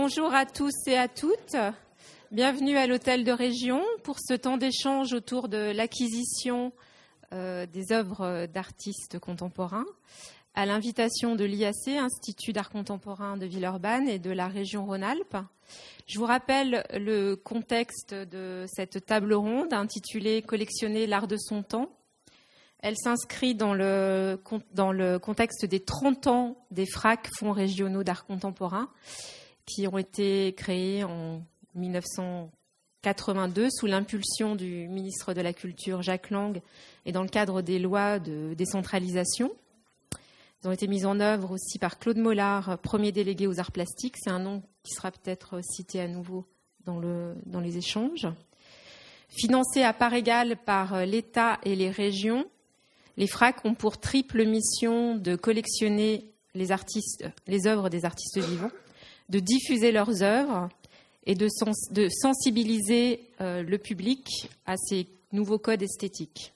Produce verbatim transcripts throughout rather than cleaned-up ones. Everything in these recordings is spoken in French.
Bonjour à tous et à toutes. Bienvenue à l'Hôtel de Région pour ce temps d'échange autour de l'acquisition euh, des œuvres d'artistes contemporains à l'invitation de l'I A C, Institut d'art contemporain de Villeurbanne et de la région Rhône-Alpes. Je vous rappelle le contexte de cette table ronde intitulée « Collectionner l'art de son temps ». Elle s'inscrit dans le, dans le contexte des trente ans des F R A C, Fonds régionaux d'art contemporain, qui ont été créés en mille neuf cent quatre-vingt-deux sous l'impulsion du ministre de la Culture Jacques Lang et dans le cadre des lois de décentralisation. Ils ont été mis en œuvre aussi par Claude Mollard, premier délégué aux arts plastiques. C'est un nom qui sera peut-être cité à nouveau dans, le, dans les échanges. Financés à part égale par l'État et les régions, les F R A C ont pour triple mission de collectionner les, artistes, les œuvres des artistes vivants, de diffuser leurs œuvres et de, sens, de sensibiliser euh, le public à ces nouveaux codes esthétiques.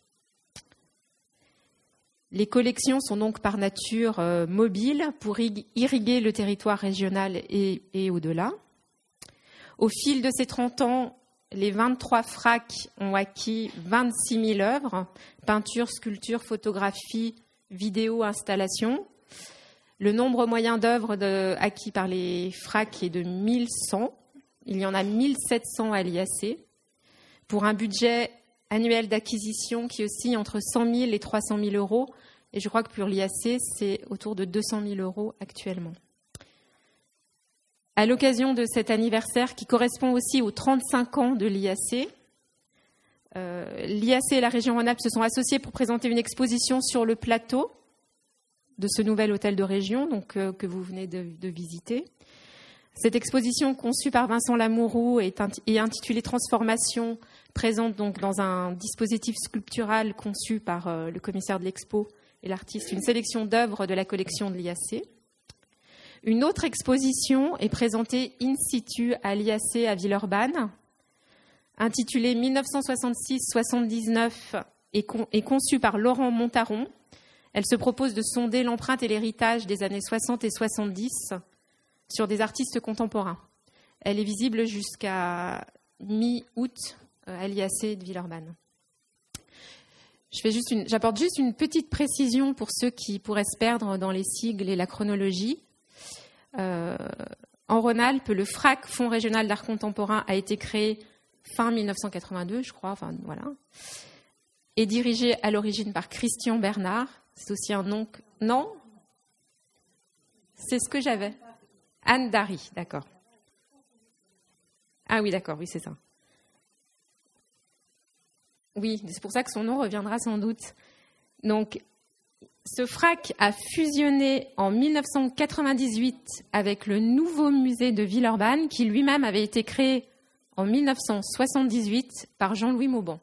Les collections sont donc par nature euh, mobiles pour irriguer le territoire régional et, et au-delà. Au fil de ces trente ans, les vingt-trois F R A C ont acquis vingt-six mille œuvres, peinture, sculpture, photographie, vidéo, installation. Le nombre moyen d'œuvres de, acquis par les F R A C est de mille cent. Il y en a mille sept cents à l'I A C, pour un budget annuel d'acquisition qui oscille entre cent mille et trois cent mille euros. Et je crois que pour l'I A C, c'est autour de deux cent mille euros actuellement. À l'occasion de cet anniversaire qui correspond aussi aux trente-cinq ans de l'I A C, euh, l'I A C et la région Rhône-Alpes se sont associés pour présenter une exposition sur le plateau de ce nouvel hôtel de région donc, euh, que vous venez de, de visiter. Cette exposition, conçue par Vincent Lamouroux et intitulée « Transformation », présente donc dans un dispositif sculptural conçu par euh, le commissaire de l'expo et l'artiste une sélection d'œuvres de la collection de l'I A C. Une autre exposition est présentée in situ à l'I A C à Villeurbanne, intitulée mille neuf cent soixante-six soixante-dix-neuf et, con- et conçue par Laurent Montaron. Elle se propose de sonder l'empreinte et l'héritage des années soixante et soixante-dix sur des artistes contemporains. Elle est visible jusqu'à mi-août à l'I A C de Villeurbanne. Je fais juste une, j'apporte juste une petite précision pour ceux qui pourraient se perdre dans les sigles et la chronologie. Euh, en Rhône-Alpes, le F R A C, Fonds régional d'art contemporain, a été créé fin mille neuf cent quatre-vingt-deux, je crois, enfin voilà, et dirigé à l'origine par Christian Bernard. C'est aussi un nom que... Non ? C'est ce que j'avais. Anne Dary, d'accord. Ah oui, d'accord, oui, c'est ça. Oui, c'est pour ça que son nom reviendra sans doute. Donc, ce F R A C a fusionné en mille neuf cent quatre-vingt-dix-huit avec le nouveau musée de Villeurbanne, qui lui-même avait été créé en mille neuf cent soixante-dix-huit par Jean-Louis Mauban.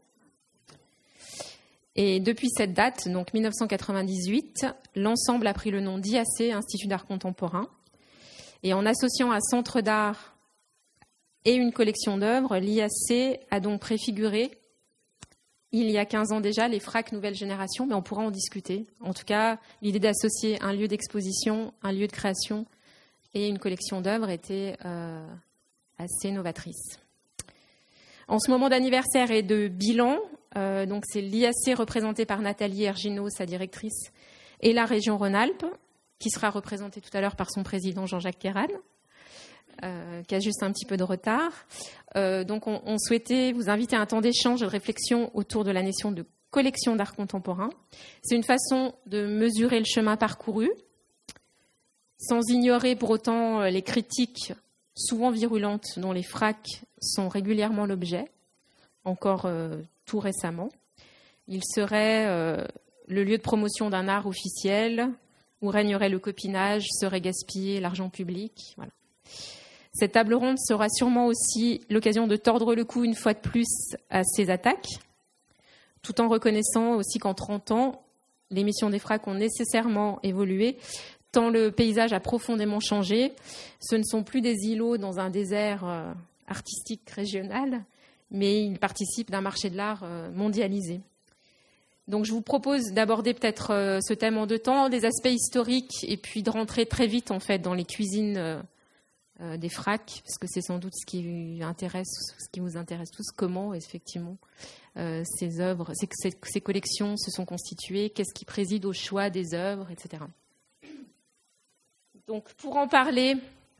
Et depuis cette date, donc mille neuf cent quatre-vingt-dix-huit, l'ensemble a pris le nom d'I A C, Institut d'art contemporain. Et en associant un centre d'art et une collection d'œuvres, l'I A C a donc préfiguré, il y a quinze ans déjà, les F R A C nouvelle génération, mais on pourra en discuter. En tout cas, l'idée d'associer un lieu d'exposition, un lieu de création et une collection d'œuvres était euh, assez novatrice. En ce moment d'anniversaire et de bilan, euh, donc c'est l'I A C représenté par Nathalie Ergino, sa directrice, et la région Rhône-Alpes, qui sera représentée tout à l'heure par son président Jean-Jacques Queyranne, euh, qui a juste un petit peu de retard. Euh, donc on, on souhaitait vous inviter à un temps d'échange et de réflexion autour de la notion de collection d'art contemporain. C'est une façon de mesurer le chemin parcouru, sans ignorer pour autant les critiques souvent virulentes dont les F R A C sont régulièrement l'objet, encore euh, tout récemment. Il serait euh, le lieu de promotion d'un art officiel, où régnerait le copinage, serait gaspillé l'argent public. Voilà. Cette table ronde sera sûrement aussi l'occasion de tordre le cou une fois de plus à ces attaques, tout en reconnaissant aussi qu'en trente ans, les missions des F R A C ont nécessairement évolué, tant le paysage a profondément changé. Ce ne sont plus des îlots dans un désert euh, artistique régional, mais ils participent d'un marché de l'art euh, mondialisé. Donc je vous propose d'aborder peut-être euh, ce thème en deux temps, des aspects historiques, et puis de rentrer très vite en fait dans les cuisines euh, euh, des fracs, parce que c'est sans doute ce qui intéresse, ce qui vous intéresse tous, comment effectivement euh, ces œuvres, ces, ces, ces collections se sont constituées, qu'est-ce qui préside au choix des œuvres, et cetera. Donc, pour en parler,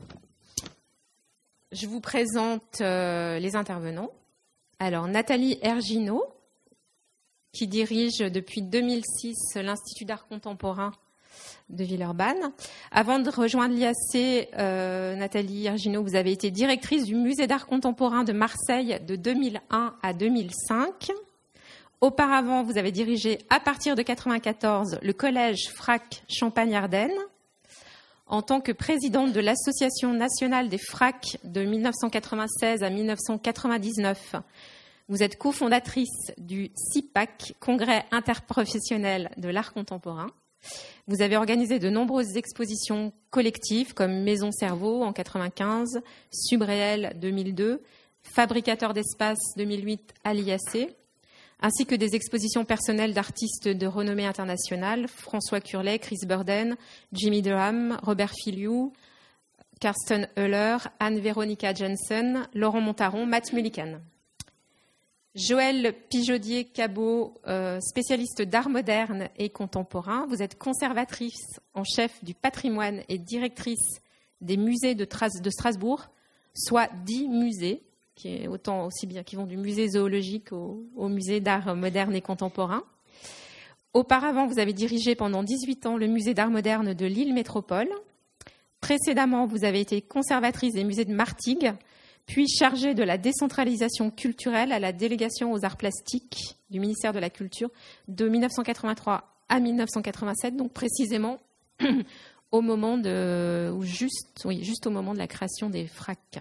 je vous présente euh, les intervenants. Alors, Nathalie Erginot, qui dirige depuis deux mille six l'Institut d'art contemporain de Villeurbanne. Avant de rejoindre l'I A C, euh, Nathalie Erginot, vous avez été directrice du Musée d'art contemporain de Marseille de deux mille un à deux mille cinq. Auparavant, vous avez dirigé, à partir de mille neuf cent quatre-vingt-quatorze, le collège Frac Champagne-Ardenne. En tant que présidente de l'Association nationale des Fracs de mille neuf cent quatre-vingt-seize à mille neuf cent quatre-vingt-dix-neuf, vous êtes cofondatrice du C I P A C, Congrès interprofessionnel de l'art contemporain. Vous avez organisé de nombreuses expositions collectives comme Maison Cerveau en quatre-vingt-quinze, Subréel deux mille deux, Fabricateur d'espace deux mille huit à l'I A C, ainsi que des expositions personnelles d'artistes de renommée internationale, François Curlet, Chris Burden, Jimmy Durham, Robert Filiou, Karsten Euler, Anne-Véronica Jensen, Laurent Montaron, Matt Mullican. Joëlle Pijaudier-Cabot, euh, spécialiste d'art moderne et contemporain. Vous êtes conservatrice en chef du patrimoine et directrice des musées de, Tras- de Strasbourg, soit dix musées, qui est autant aussi bien qui vont du musée zoologique au, au musée d'art moderne et contemporain. Auparavant, vous avez dirigé pendant dix-huit ans le musée d'art moderne de Lille Métropole. Précédemment, vous avez été conservatrice des musées de Martigues, puis chargée de la décentralisation culturelle à la délégation aux arts plastiques du ministère de la Culture de mille neuf cent quatre-vingt-trois à mille neuf cent quatre-vingt-sept, donc précisément au moment de, ou juste, oui, juste au moment de la création des Fracs.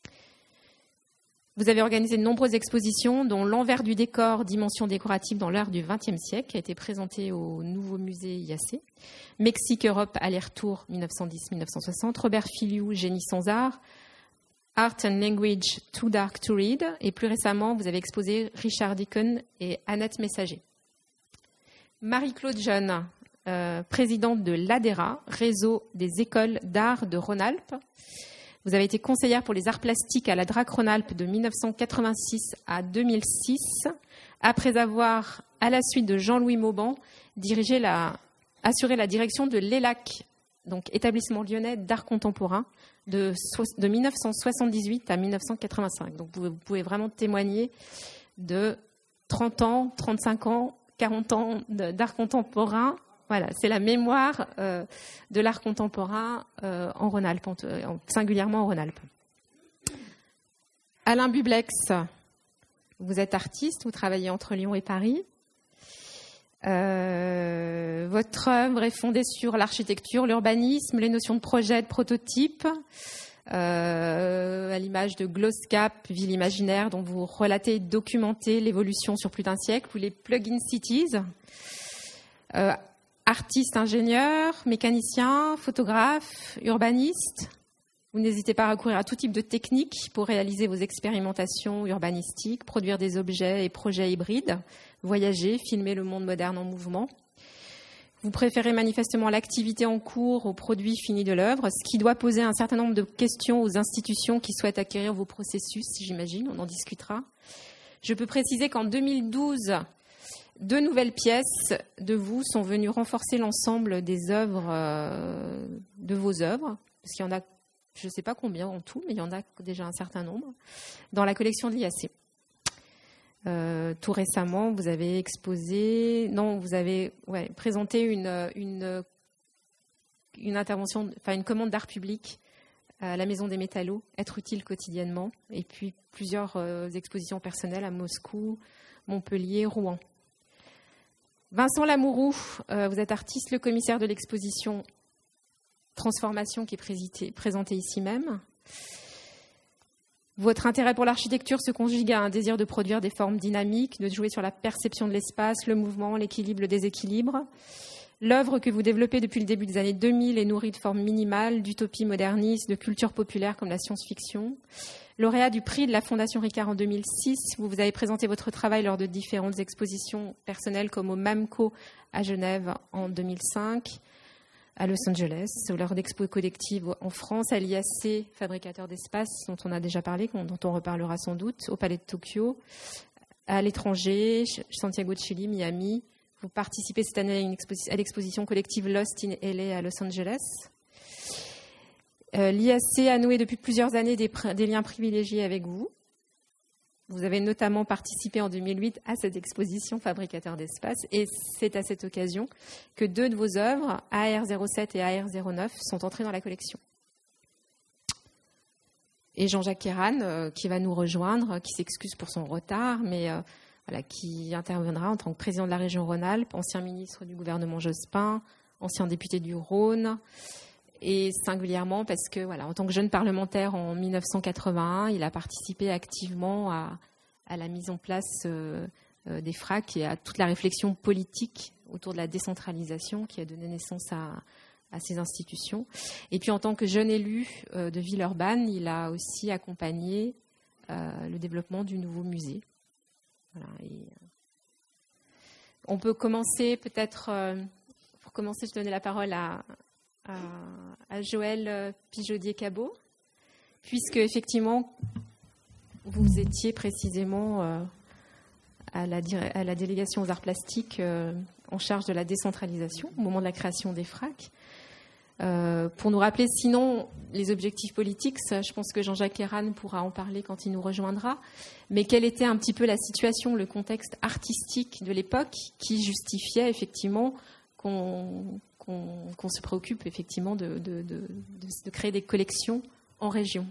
Vous avez organisé de nombreuses expositions, dont l'envers du décor, dimension décorative dans l'art du vingtième siècle, qui a été présenté au nouveau musée I A C. Mexique-Europe, aller-retour mille neuf cent dix à mille neuf cent soixante. Robert Filiou, Génie sans art. Art and Language, Too Dark to Read. Et plus récemment, vous avez exposé Richard Deacon et Annette Messager. Marie-Claude Jeune, euh, présidente de l'A D E R A, réseau des écoles d'art de Rhône-Alpes. Vous avez été conseillère pour les arts plastiques à la D R A C Rhône-Alpes de mille neuf cent quatre-vingt-six à deux mille six, après avoir, à la suite de Jean-Louis Mauban, dirigé la, assuré la direction de l'E L A C, donc établissement lyonnais d'art contemporain, de, de mille neuf cent soixante-dix-huit à mille neuf cent quatre-vingt-cinq. Donc vous, vous pouvez vraiment témoigner de trente ans, trente-cinq ans, quarante ans d'art contemporain. Voilà, c'est la mémoire euh, de l'art contemporain euh, en Rhône-Alpes, en, singulièrement en Rhône-Alpes. Alain Bublex, vous êtes artiste, vous travaillez entre Lyon et Paris. Euh, votre œuvre est fondée sur l'architecture, l'urbanisme, les notions de projet, de prototype, euh, à l'image de Glowscap, Ville imaginaire, dont vous relatez et documentez l'évolution sur plus d'un siècle, ou les plug-in cities. Euh, Artiste, ingénieur, mécanicien, photographe, urbaniste. Vous n'hésitez pas à recourir à tout type de techniques pour réaliser vos expérimentations urbanistiques, produire des objets et projets hybrides, voyager, filmer le monde moderne en mouvement. Vous préférez manifestement l'activité en cours au produit fini de l'œuvre, ce qui doit poser un certain nombre de questions aux institutions qui souhaitent acquérir vos processus, j'imagine, on en discutera. Je peux préciser qu'en deux mille douze, deux nouvelles pièces de vous sont venues renforcer l'ensemble des œuvres, euh, de vos œuvres, parce qu'il y en a, je ne sais pas combien en tout, mais il y en a déjà un certain nombre, dans la collection de l'I A C. Euh, tout récemment, vous avez exposé, non, vous avez ouais, présenté une, une, une intervention, enfin une commande d'art public à la Maison des Métallos, Être utile quotidiennement, et puis plusieurs euh, expositions personnelles à Moscou, Montpellier, Rouen. Vincent Lamourou, euh, vous êtes artiste, le commissaire de l'exposition Transformation qui est présentée ici même. Votre intérêt pour l'architecture se conjugue à un désir de produire des formes dynamiques, de jouer sur la perception de l'espace, le mouvement, l'équilibre, le déséquilibre. L'œuvre que vous développez depuis le début des années deux mille est nourrie de formes minimales, d'utopie moderniste, de culture populaire comme la science-fiction. Lauréat du prix de la Fondation Ricard en deux mille six, vous, vous avez présenté votre travail lors de différentes expositions personnelles comme au MAMCO à Genève en deux mille cinq, à Los Angeles, lors d'expos collectives en France, à l'I A C, fabricateur d'espace, dont on a déjà parlé, dont on reparlera sans doute, au Palais de Tokyo, à l'étranger, Santiago de Chili, Miami. Vous participez cette année à, une exposi- à l'exposition collective Lost in L A à Los Angeles. Euh, L'I A C a noué depuis plusieurs années des, pr- des liens privilégiés avec vous. Vous avez notamment participé en deux mille huit à cette exposition Fabricateur d'espace, et c'est à cette occasion que deux de vos œuvres, A R zéro sept et A R zéro neuf, sont entrées dans la collection. Et Jean-Jacques Kéran, euh, qui va nous rejoindre, qui s'excuse pour son retard, mais euh, voilà, qui interviendra en tant que président de la région Rhône-Alpes, ancien ministre du gouvernement Jospin, ancien député du Rhône, et singulièrement parce que, voilà, en tant que jeune parlementaire en mille neuf cent quatre-vingt-un, il a participé activement à, à la mise en place euh, euh, des F R A C et à toute la réflexion politique autour de la décentralisation qui a donné naissance à, à ces institutions. Et puis, en tant que jeune élu euh, de Villeurbanne, il a aussi accompagné euh, le développement du nouveau musée. Voilà, et, euh, on peut commencer peut-être, euh, pour commencer, je donnais la parole à À, à Joël Pijaudier-Cabot, puisque effectivement vous étiez précisément euh, à, la, à la délégation aux arts plastiques euh, en charge de la décentralisation au moment de la création des F R A C. Euh, pour nous rappeler sinon les objectifs politiques, ça, je pense que Jean-Jacques Kéran pourra en parler quand il nous rejoindra, mais quelle était un petit peu la situation, le contexte artistique de l'époque qui justifiait effectivement qu'on Qu'on, qu'on se préoccupe effectivement de, de, de, de, de créer des collections en région.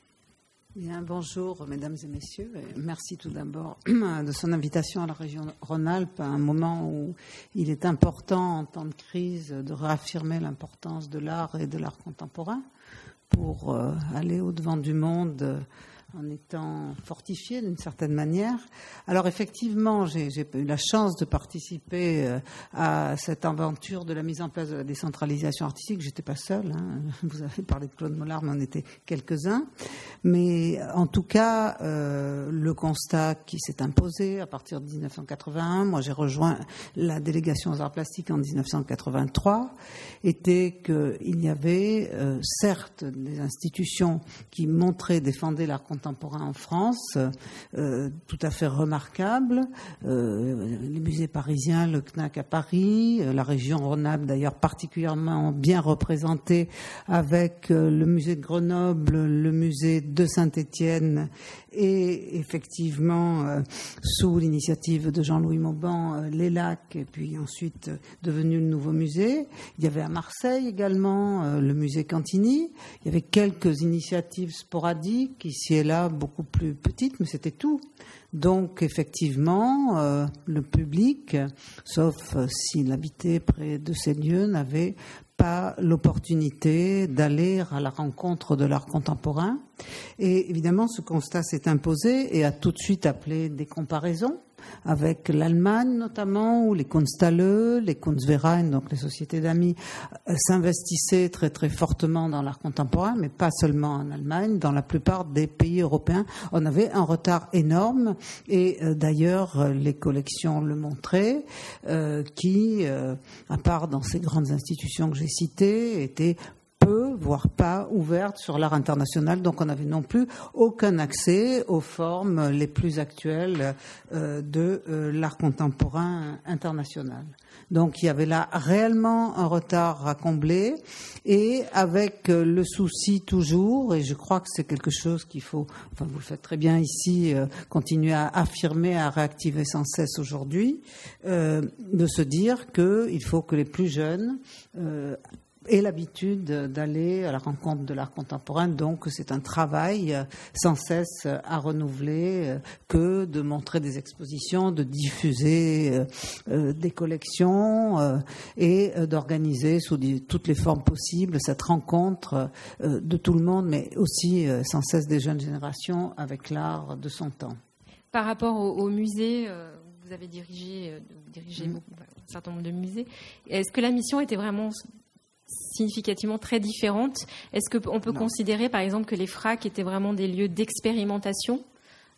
Bien, bonjour mesdames et messieurs. Et merci tout d'abord de son invitation à la région Rhône-Alpes à un moment où il est important en temps de crise de réaffirmer l'importance de l'art et de l'art contemporain pour euh, aller au-devant du monde euh, en étant fortifié d'une certaine manière. Alors effectivement, j'ai, j'ai eu la chance de participer euh, à cette aventure de la mise en place de la décentralisation artistique. J'étais pas seule, hein. Vous avez parlé de Claude Mollard, mais on était quelques-uns. Mais en tout cas, euh, le constat qui s'est imposé à partir de dix-neuf cent quatre-vingt-un, moi j'ai rejoint la délégation aux arts plastiques en dix-neuf cent quatre-vingt-trois, était qu'il y avait euh, certes des institutions qui montraient, défendaient l'art contemporain en France, euh, tout à fait remarquable. Euh, les musées parisiens, le C N A C à Paris, euh, la région Rhône-Alpes d'ailleurs particulièrement bien représentée avec euh, le musée de Grenoble, le musée de Saint-Étienne et effectivement euh, sous l'initiative de Jean-Louis Mauban, euh, les Lacs, et puis ensuite euh, devenu le nouveau musée. Il y avait à Marseille également euh, le musée Cantini. Il y avait quelques initiatives sporadiques ici et là, beaucoup plus petites, mais c'était tout. Donc effectivement, euh, le public, sauf euh, s'il habitait près de ces lieux, n'avait pas l'opportunité d'aller à la rencontre de l'art contemporain. Et évidemment, ce constat s'est imposé et a tout de suite appelé des comparaisons avec l'Allemagne notamment, où les Kunsthalle, les Kunstverein, donc les sociétés d'amis, s'investissaient très très fortement dans l'art contemporain, mais pas seulement en Allemagne, dans la plupart des pays européens. On avait un retard énorme et euh, d'ailleurs les collections le montraient, euh, qui, euh, à part dans ces grandes institutions que j'ai citées, étaient peu, voire pas ouverte sur l'art international, donc on n'avait non plus aucun accès aux formes les plus actuelles euh, de euh, l'art contemporain international. Donc il y avait là réellement un retard à combler et avec euh, le souci toujours, et je crois que c'est quelque chose qu'il faut, enfin vous le faites très bien ici, euh, continuer à affirmer, à réactiver sans cesse aujourd'hui, euh, de se dire qu'il faut que les plus jeunes euh, et l'habitude d'aller à la rencontre de l'art contemporain, donc c'est un travail sans cesse à renouveler que de montrer des expositions, de diffuser euh, des collections euh, et d'organiser sous des, toutes les formes possibles cette rencontre euh, de tout le monde, mais aussi euh, sans cesse des jeunes générations avec l'art de son temps. Par rapport au, au musée, euh, vous avez dirigé, euh, dirigé mmh. beaucoup, un certain nombre de musées. Est-ce que la mission était vraiment significativement très différente? Est-ce qu'on peut non. considérer, par exemple, que les F R A C étaient vraiment des lieux d'expérimentation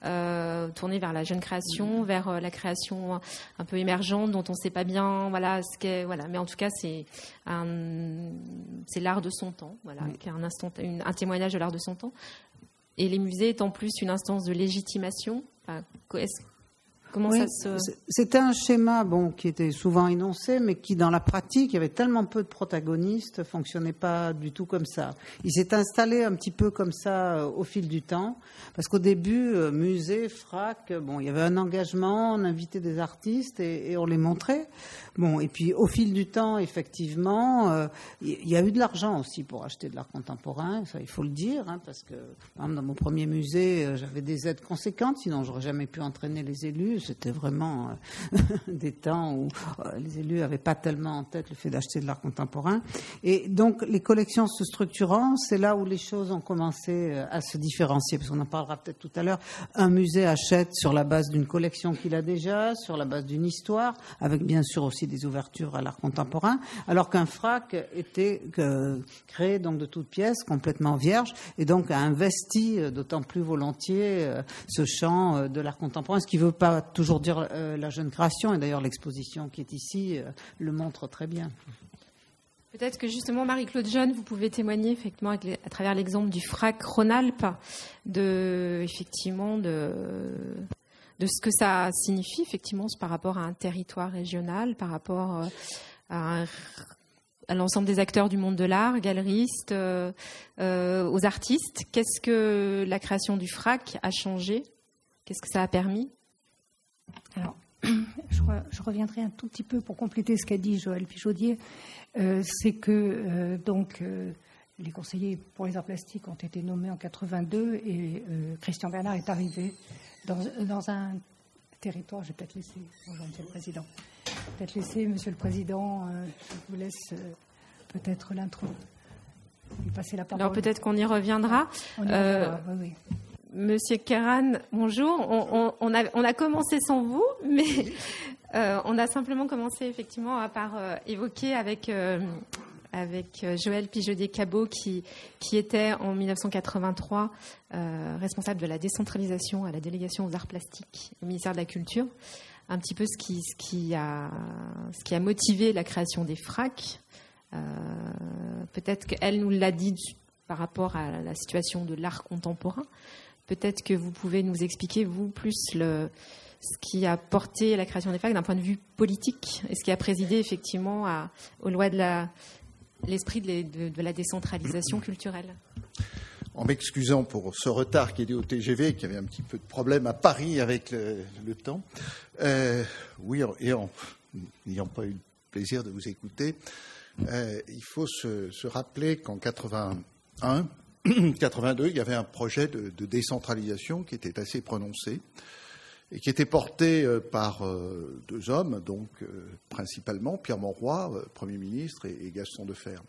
euh, tournée vers la jeune création, vers euh, la création un peu émergente dont on ne sait pas bien, voilà, ce qu'est, voilà. Mais en tout cas, c'est un, c'est l'art de son temps, voilà, oui. qui est un instant, une, un témoignage de l'art de son temps. Et les musées étant plus une instance de légitimation. Enfin, est-ce, Comment oui, ça se... C'était un schéma bon, qui était souvent énoncé, mais qui, dans la pratique, il y avait tellement peu de protagonistes, ne fonctionnait pas du tout comme ça. Il s'est installé un petit peu comme ça au fil du temps, parce qu'au début, musée, frac, bon, il y avait un engagement, on invitait des artistes et, et on les montrait. Bon, et puis au fil du temps, effectivement, euh, il y a eu de l'argent aussi pour acheter de l'art contemporain, ça, il faut le dire, hein, parce que par exemple, dans mon premier musée, j'avais des aides conséquentes, sinon j'aurais jamais pu entraîner les élus. C'était vraiment euh, des temps où euh, les élus n'avaient pas tellement en tête le fait d'acheter de l'art contemporain. Et donc, les collections se structurant, c'est là où les choses ont commencé à se différencier, parce qu'on en parlera peut-être tout à l'heure. Un musée achète sur la base d'une collection qu'il a déjà, sur la base d'une histoire, avec bien sûr aussi des ouvertures à l'art contemporain, alors qu'un frac était euh, créé donc de toutes pièces, complètement vierge, et donc a investi euh, d'autant plus volontiers euh, ce champ euh, de l'art contemporain, ce qui ne veut pas toujours dire euh, la jeune création, et d'ailleurs l'exposition qui est ici euh, le montre très bien. Peut-être que justement, Marie-Claude Jeune, vous pouvez témoigner effectivement à travers l'exemple du frac Rhône-Alpes, de, effectivement, de, de ce que ça signifie effectivement par rapport à un territoire régional, par rapport à, un, à l'ensemble des acteurs du monde de l'art, galeristes, euh, euh, aux artistes. Qu'est-ce que la création du frac a changé ? Qu'est-ce que ça a permis ? Alors, je, re, je reviendrai un tout petit peu pour compléter ce qu'a dit Joël Pichaudier. Euh, c'est que euh, donc euh, les conseillers pour les arts plastiques ont été nommés en quatre-vingt-deux et euh, Christian Bernard est arrivé dans, dans un territoire. Je vais peut-être laisser, bonjour Monsieur le Président, peut-être laisser Monsieur le Président, euh, je vous laisse euh, peut-être l'intro, lui passer la parole. Alors peut-être qu'on y reviendra. On y euh, reviendra, oui, oui. Monsieur Kéran, bonjour. On, on, on, a, on a commencé sans vous, mais euh, on a simplement commencé effectivement par euh, évoquer avec, euh, avec Joël Pichaudier-Cabot qui, qui était en dix-neuf cent quatre-vingt-trois euh, responsable de la décentralisation à la délégation aux arts plastiques au ministère de la Culture, un petit peu ce qui, ce qui, a, ce qui a motivé la création des fracs. Euh, peut-être qu'elle nous l'a dit par rapport à la situation de l'art contemporain. Peut-être que vous pouvez nous expliquer, vous, plus le, ce qui a porté la création des fracs d'un point de vue politique et ce qui a présidé effectivement à, aux lois de la, l'esprit de, de, de la décentralisation culturelle. En m'excusant pour ce retard qui est dû au T G V, qui avait un petit peu de problème à Paris avec le, le temps, euh, oui, et en n'ayant pas eu le plaisir de vous écouter, euh, il faut se, se rappeler qu'en quatre-vingt-un, quatre-vingt-deux, il y avait un projet de, de décentralisation qui était assez prononcé et qui était porté euh, par euh, deux hommes, donc euh, principalement Pierre Mauroy, euh, Premier ministre, et, et Gaston Defferre.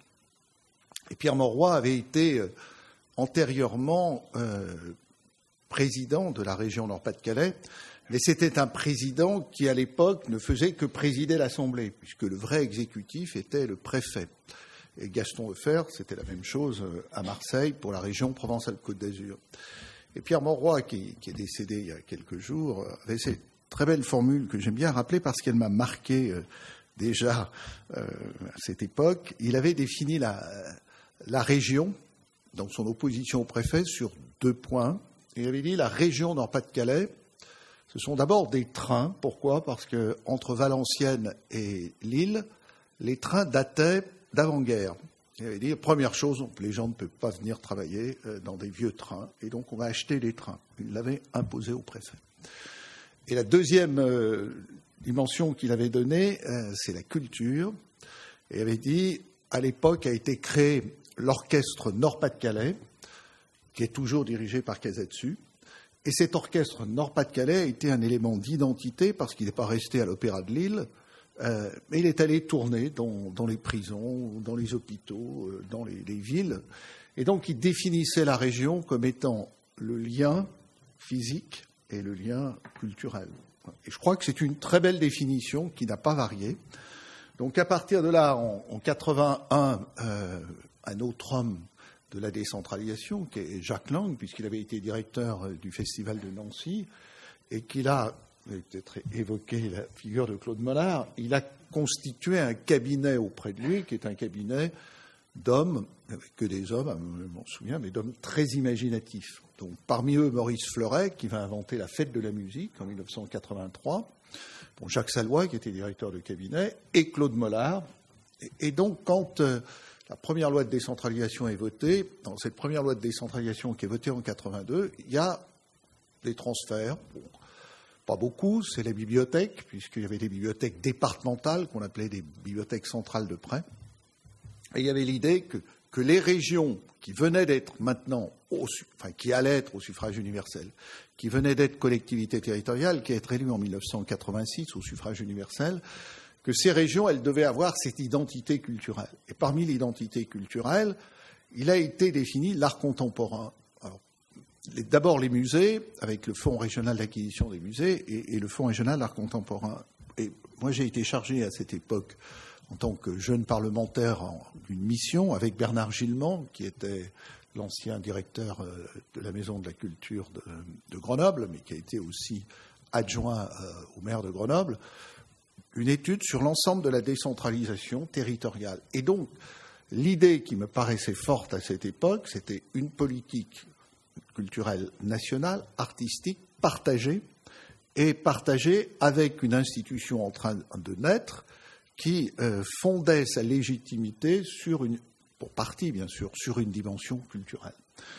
Et Pierre Mauroy avait été euh, antérieurement euh, président de la région Nord-Pas-de-Calais, mais c'était un président qui, à l'époque, ne faisait que présider l'Assemblée, puisque le vrai exécutif était le préfet. Et Gaston Defferre, c'était la même chose à Marseille pour la région Provence-Alpes-Côte d'Azur. Et Pierre Mauroy, qui, qui est décédé il y a quelques jours, avait cette très belle formule que j'aime bien rappeler parce qu'elle m'a marqué euh, déjà euh, à cette époque. Il avait défini la, la région, dans son opposition au préfet, sur deux points. Il avait dit la région Nord-Pas-de-Calais, ce sont d'abord des trains. Pourquoi ? Parce qu'entre Valenciennes et Lille, les trains dataient d'avant-guerre. Il avait dit, première chose, les gens ne peuvent pas venir travailler dans des vieux trains, et donc on va acheter les trains. Il l'avait imposé au préfet. Et la deuxième euh, dimension qu'il avait donnée, euh, c'est la culture. Et il avait dit, à l'époque a été créé l'orchestre Nord-Pas-de-Calais, qui est toujours dirigé par Casadesus. Et cet orchestre Nord-Pas-de-Calais a été un élément d'identité parce qu'il n'est pas resté à l'Opéra de Lille, Euh, mais il est allé tourner dans, dans les prisons, dans les hôpitaux, euh, dans les, les villes. Et donc, il définissait la région comme étant le lien physique et le lien culturel. Et je crois que c'est une très belle définition qui n'a pas varié. Donc, à partir de là, en, en quatre-vingt-un, euh, un autre homme de la décentralisation, qui est Jacques Lang, puisqu'il avait été directeur du Festival de Nancy, et qu'il a, peut-être évoqué la figure de Claude Mollard, il a constitué un cabinet auprès de lui, qui est un cabinet d'hommes, que des hommes, je m'en souviens, mais d'hommes très imaginatifs. Donc, parmi eux, Maurice Fleuret, qui va inventer la fête de la musique en mille neuf cent quatre-vingt-trois, bon, Jacques Salloy, qui était directeur de cabinet, et Claude Mollard. Et, et donc, quand euh, la première loi de décentralisation est votée, dans cette première loi de décentralisation qui est votée en quatre-vingt-deux, il y a des transferts. Bon, pas beaucoup, c'est la bibliothèque, puisqu'il y avait des bibliothèques départementales qu'on appelait des bibliothèques centrales de prêt. Et il y avait l'idée que, que les régions qui venaient d'être maintenant, au, enfin qui allaient être au suffrage universel, qui venaient d'être collectivités territoriales, qui allaient être élues en mille neuf cent quatre-vingt-six au suffrage universel, que ces régions, elles devaient avoir cette identité culturelle. Et parmi l'identité culturelle, il a été défini l'art contemporain. Alors, les, d'abord les musées, avec le Fonds régional d'acquisition des musées et, et le Fonds régional d'art contemporain. Et moi, j'ai été chargé à cette époque, en tant que jeune parlementaire, d'une mission avec Bernard Gillemans, qui était l'ancien directeur de la Maison de la Culture de, de Grenoble, mais qui a été aussi adjoint au maire de Grenoble, une étude sur l'ensemble de la décentralisation territoriale. Et donc, l'idée qui me paraissait forte à cette époque, c'était une politique culturelle nationale, artistique, partagée, et partagée avec une institution en train de naître, qui euh, fondait sa légitimité sur une, pour partie bien sûr, sur une dimension culturelle.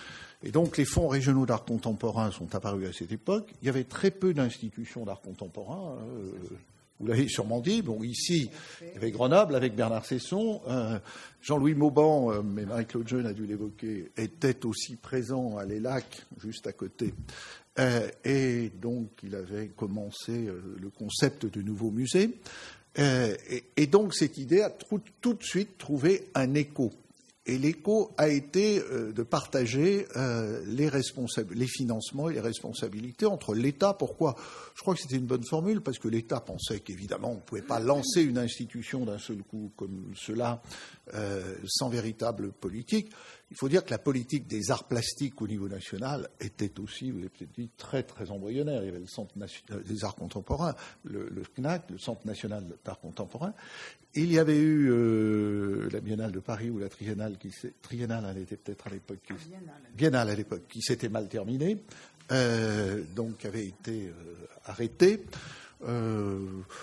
Et donc les fonds régionaux d'art contemporain sont apparus à cette époque. Il y avait très peu d'institutions d'art contemporain. Euh, vous l'avez sûrement dit. Bon, ici, il y avait Grenoble avec Bernard Cesson. Euh, Jean-Louis Mauban, euh, mais Marie-Claude Jeune a dû l'évoquer, était aussi présent à l'Élac, juste à côté. Euh, et donc il avait commencé euh, le concept de nouveaux musées. Euh, et, et donc cette idée a tout, tout de suite trouvé un écho. Et l'écho a été euh, de partager euh, les, responsab- les financements et les responsabilités entre l'État. Pourquoi ? Je crois que c'était une bonne formule, parce que l'État pensait qu'évidemment on ne pouvait pas lancer une institution d'un seul coup comme cela euh, sans véritable politique. Il faut dire que la politique des arts plastiques au niveau national était aussi, vous l'avez peut-être dit, très très embryonnaire. Il y avait le Centre national des arts contemporains, le, le C N A C, le Centre national d'art contemporain. Il y avait eu euh, la Biennale de Paris ou la Triennale, qui s'est, Triennale, elle était peut-être à l'époque, qui, Biennale. Biennale à l'époque, qui s'était mal terminée, euh, donc avait été euh, arrêtée. Euh,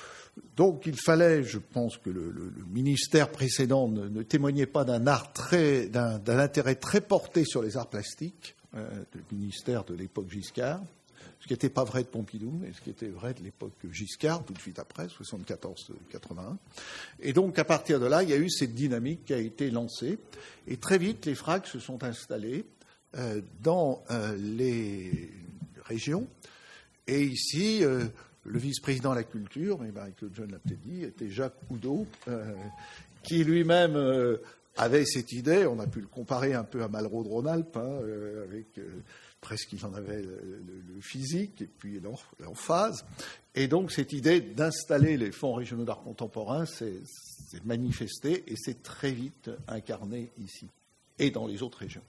Donc il fallait, je pense que le, le, le ministère précédent ne, ne témoignait pas d'un art très, d'un, d'un intérêt très porté sur les arts plastiques, euh, le ministère de l'époque Giscard, ce qui n'était pas vrai de Pompidou, mais ce qui était vrai de l'époque Giscard, tout de suite après, soixante-quatorze quatre-vingt-un. Et donc à partir de là, il y a eu cette dynamique qui a été lancée, et très vite les F R A C se sont installés euh, dans euh, les régions, et ici... Euh, le vice-président de la culture, mais Marie-Claude Jeune l'a peut-être dit, était Jacques Oudot, euh, qui lui-même euh, avait cette idée. On a pu le comparer un peu à Malraux de Rhône-Alpes, hein, euh, avec euh, presque il en avait le, le, le physique et puis l'emphase. Et donc cette idée d'installer les fonds régionaux d'art contemporain s'est, s'est manifestée et s'est très vite incarnée ici et dans les autres régions.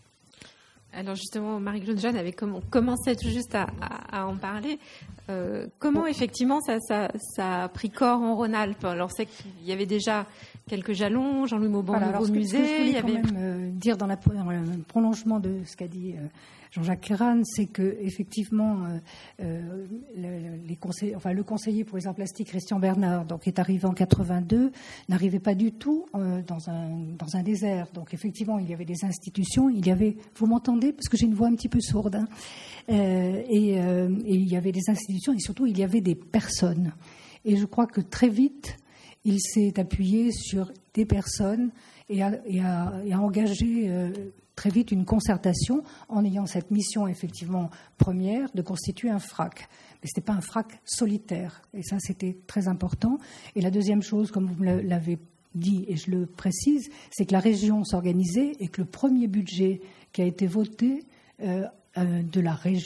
Alors justement, Marie-Claude Jeanne avait com- commencé tout juste à, à, à en parler. Euh, comment bon. effectivement ça, ça, ça a pris corps en Rhône-Alpes ? Alors c'est qu'il y avait déjà quelques jalons, Jean-Louis Mauban, voilà, nouveau musée. Ce que je voulais il y avait... quand même euh, dire dans, la, dans le prolongement de ce qu'a dit euh, Jean-Jacques Cléran, c'est que effectivement, euh, euh, le, les conseils, enfin, le conseiller pour les arts plastiques, Christian Bernard, donc, qui est arrivé en quatre-vingt-deux, n'arrivait pas du tout euh, dans, un, dans un désert. Donc effectivement, il y avait des institutions, il y avait... Vous m'entendez ? Parce que j'ai une voix un petit peu sourde. Hein. Euh, et, euh, et il y avait des institutions et surtout, il y avait des personnes. Et je crois que très vite, il s'est appuyé sur des personnes et a, et a, et a engagé... Euh, très vite une concertation en ayant cette mission effectivement première de constituer un F R A C. Mais ce n'était pas un F R A C solitaire. Et ça, c'était très important. Et la deuxième chose, comme vous me l'avez dit, et je le précise, c'est que la région s'organisait et que le premier budget qui a été voté euh, euh, de la région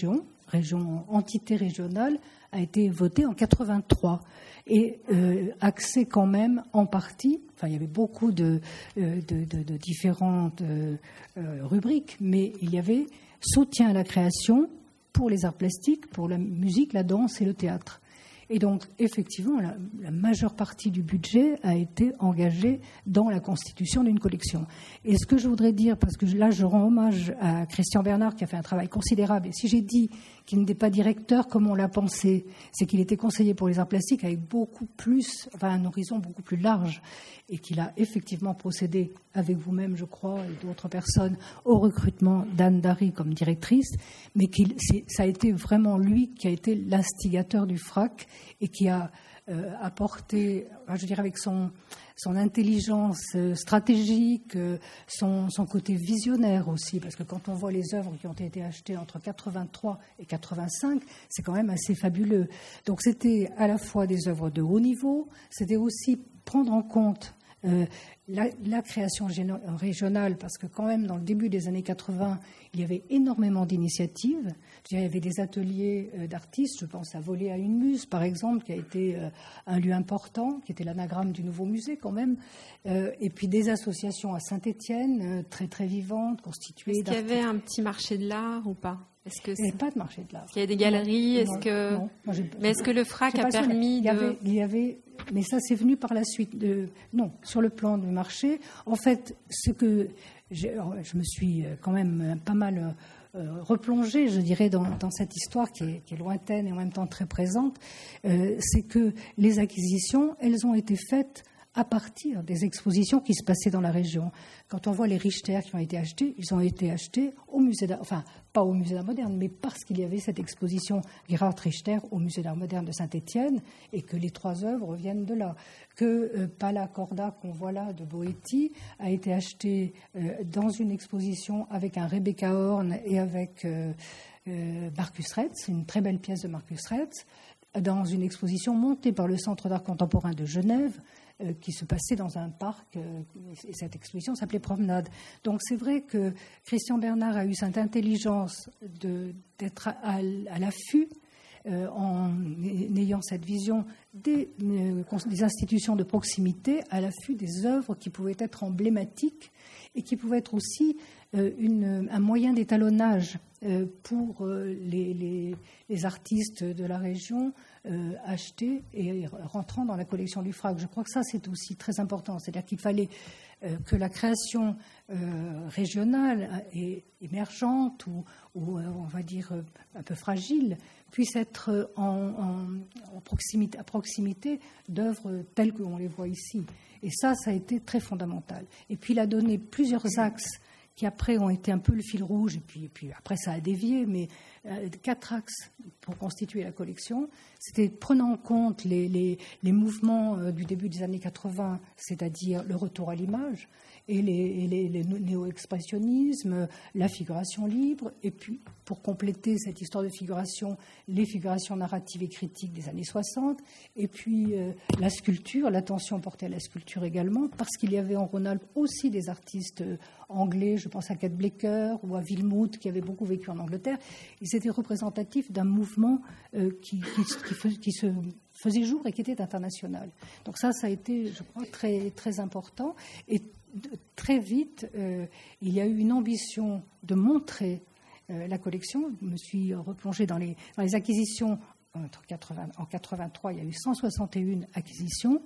région, entité régionale, a été votée en quatre-vingt-trois et euh, axée quand même en partie, enfin il y avait beaucoup de, de, de, de différentes euh, rubriques, mais il y avait soutien à la création pour les arts plastiques, pour la musique, la danse et le théâtre. Et donc, effectivement, la, la majeure partie du budget a été engagée dans la constitution d'une collection. Et ce que je voudrais dire, parce que là, je rends hommage à Christian Bernard, qui a fait un travail considérable. Et si j'ai dit qu'il n'était pas directeur comme on l'a pensé, c'est qu'il était conseiller pour les arts plastiques avec beaucoup plus, enfin, un horizon beaucoup plus large, et qu'il a effectivement procédé, avec vous-même, je crois, et d'autres personnes, au recrutement d'Anne Dary comme directrice, mais qu'il, c'est, ça a été vraiment lui qui a été l'instigateur du F R A C et qui a euh, apporté, je dirais avec son, son intelligence stratégique, son, son côté visionnaire aussi, parce que quand on voit les œuvres qui ont été achetées entre quatre-vingt-trois et quatre-vingt-cinq, c'est quand même assez fabuleux. Donc c'était à la fois des œuvres de haut niveau, c'était aussi prendre en compte Euh, la, la création régionale, parce que quand même dans le début des années quatre-vingts, il y avait énormément d'initiatives. Je dirais, il y avait des ateliers euh, d'artistes, je pense à Voler à une muse par exemple, qui a été euh, un lieu important, qui était l'anagramme du nouveau musée quand même, euh, et puis des associations à Saint-Étienne, euh, très très vivantes, constituées. Est-ce qu'il y avait un petit marché de l'art ou pas? Est-ce que il n'y avait pas de marché de l'art. Est-ce qu'il y a des galeries? Non, Est-ce non, que... non. Moi, j'ai, mais est-ce que le F R A C a permis il y avait, de... il y avait, mais ça c'est venu par la suite. De, non, sur le plan du marché, en fait, ce que j'ai, je me suis quand même pas mal euh, replongée, je dirais, dans, dans cette histoire qui est, qui est lointaine et en même temps très présente, euh, c'est que les acquisitions, elles ont été faites à partir des expositions qui se passaient dans la région. Quand on voit les Richter qui ont été achetés, ils ont été achetés au musée d'art, enfin pas au musée d'art moderne, mais parce qu'il y avait cette exposition Gerhard Richter au musée d'art moderne de Saint-Étienne et que les trois œuvres viennent de là. Que euh, Pala Corda qu'on voit là de Boetti a été acheté euh, dans une exposition avec un Rebecca Horn et avec euh, euh, Marcus Retz, une très belle pièce de Marcus Retz, dans une exposition montée par le Centre d'art contemporain de Genève, qui se passait dans un parc, et cette exposition s'appelait Promenade. Donc c'est vrai que Christian Bernard a eu cette intelligence de, d'être à, à l'affût, euh, en ayant cette vision des, des institutions de proximité, à l'affût des œuvres qui pouvaient être emblématiques et qui pouvaient être aussi euh, une, un moyen d'étalonnage euh, pour euh, les, les, les artistes de la région, Euh, achetés et rentrant dans la collection du F R A C. Je crois que ça, c'est aussi très important. C'est-à-dire qu'il fallait euh, que la création euh, régionale et émergente ou, ou euh, on va dire euh, un peu fragile puisse être en, en, en proximité, à proximité d'œuvres telles qu'on les voit ici. Et ça, ça a été très fondamental. Et puis, il a donné plusieurs axes qui après ont été un peu le fil rouge, et puis, et puis après ça a dévié, mais euh, quatre axes pour constituer la collection. C'était prenant en compte les, les, les mouvements euh, du début des années quatre-vingts, c'est-à-dire le retour à l'image, et les, et les, les néo-expressionnismes, la figuration libre, et puis pour compléter cette histoire de figuration, les figurations narratives et critiques des années soixante, et puis euh, la sculpture, l'attention portée à la sculpture également, parce qu'il y avait en Rhône-Alpes aussi des artistes euh, anglais, je pense à Kat Blecker ou à Wilmuth, qui avaient beaucoup vécu en Angleterre. Ils étaient représentatifs d'un mouvement euh, qui, qui, qui, fais, qui se faisait jour et qui était international. Donc ça, ça a été, je crois, très, très important. Et très vite, euh, il y a eu une ambition de montrer euh, la collection. Je me suis replongée dans les, dans les acquisitions. Entre quatre-vingts, en quatre-vingt-trois, il y a eu cent soixante et un acquisitions.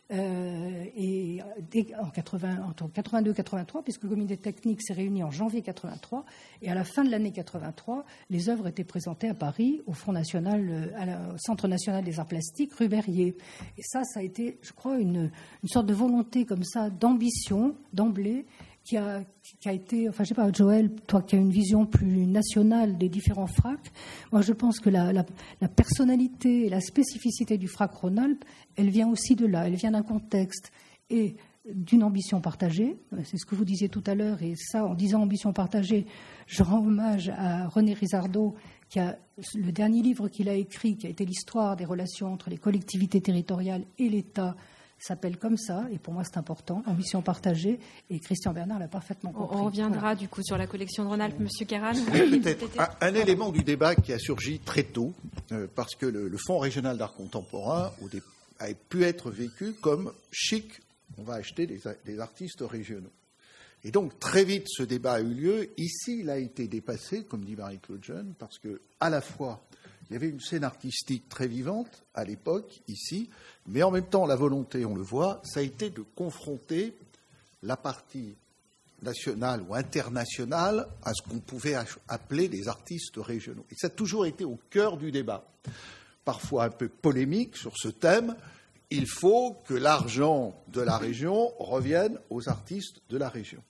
Euh, et dès, en quatre-vingts, entre quatre-vingt-deux et quatre-vingt-trois, puisque le comité technique s'est réuni en janvier quatre-vingt-trois, et à la fin de l'année quatre-vingt-trois, les œuvres étaient présentées à Paris, au Fonds national, à la, au Centre national des arts plastiques, rue Berrier. Et ça, ça a été, je crois, une, une sorte de volonté comme ça, d'ambition, d'emblée, qui a, qui a été, enfin je sais pas, Joël, toi qui as une vision plus nationale des différents F R A C, moi je pense que la, la, la personnalité et la spécificité du F R A C Rhône-Alpes, elle vient aussi de là, elle vient d'un contexte et d'une ambition partagée, c'est ce que vous disiez tout à l'heure, et ça, en disant ambition partagée, je rends hommage à René Risardo, qui a le dernier livre qu'il a écrit, qui a été l'histoire des relations entre les collectivités territoriales et l'État, s'appelle comme ça, et pour moi c'est important, ambition partagée, et Christian Bernard l'a parfaitement compris. On reviendra voilà. du coup sur la collection de Rhône-Alpes, Monsieur Kéran. Peut-être un, un élément du débat qui a surgi très tôt, euh, parce que le, le Fonds régional d'art contemporain au dé, a pu être vécu comme chic, on va acheter des, des artistes régionaux. Et donc très vite ce débat a eu lieu. Ici il a été dépassé, comme dit Marie-Claude Jeune, parce que à la fois il y avait une scène artistique très vivante à l'époque, ici, mais en même temps, la volonté, on le voit, ça a été de confronter la partie nationale ou internationale à ce qu'on pouvait appeler des artistes régionaux. Et ça a toujours été au cœur du débat, parfois un peu polémique sur ce thème. Il faut que l'argent de la région revienne aux artistes de la région.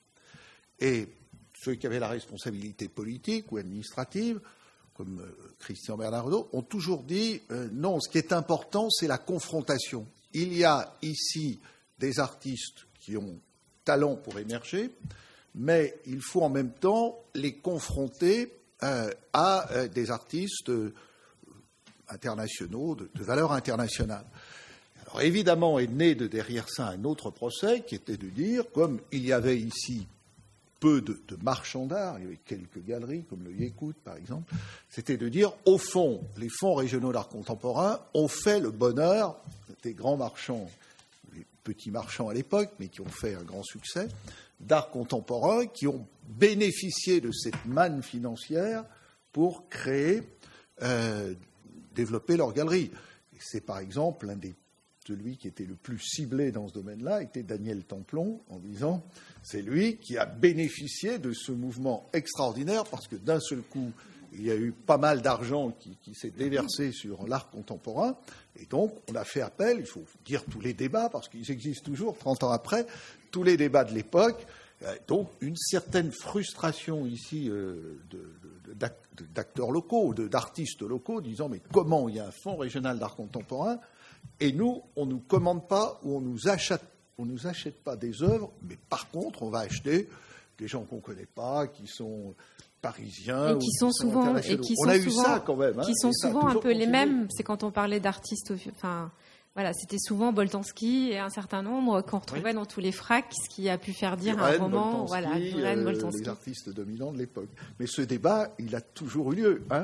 Et ceux qui avaient la responsabilité politique ou administrative, comme Christian Bernardo, ont toujours dit euh, non, ce qui est important, c'est la confrontation. Il y a ici des artistes qui ont talent pour émerger, mais il faut en même temps les confronter euh, à euh, des artistes euh, internationaux, de, de valeur internationale. Alors évidemment est né de derrière ça un autre procès qui était de dire, comme il y avait ici peu de, de marchands d'art, il y avait quelques galeries, comme le Yécoute par exemple, c'était de dire, au fond, les fonds régionaux d'art contemporain ont fait le bonheur des grands marchands, les petits marchands à l'époque, mais qui ont fait un grand succès, d'art contemporain, qui ont bénéficié de cette manne financière pour créer, euh, développer leurs galeries. Et c'est par exemple l'un des celui qui était le plus ciblé dans ce domaine-là était Daniel Templon, en disant c'est lui qui a bénéficié de ce mouvement extraordinaire parce que d'un seul coup, il y a eu pas mal d'argent qui, qui s'est déversé sur l'art contemporain et donc on a fait appel, il faut dire tous les débats parce qu'ils existent toujours, trente ans après, tous les débats de l'époque, donc une certaine frustration ici euh, de, de, d'acteurs locaux, de, d'artistes locaux, disant mais comment il y a un fonds régional d'art contemporain et nous, on ne nous commande pas ou on nous achète, on nous achète pas des œuvres, mais par contre, on va acheter des gens qu'on ne connaît pas, qui sont parisiens, et qui sont, qui sont souvent, et qui on sont a souvent, eu ça quand même, hein, qui sont souvent un peu continué. les mêmes. C'est quand on parlait d'artistes, enfin, voilà, c'était souvent Boltanski et un certain nombre qu'on retrouvait oui. dans tous les fracs, ce qui a pu faire dire à un moment, voilà, Rennes, Boltanski, les artistes dominants de l'époque. Mais ce débat, il a toujours eu lieu, hein.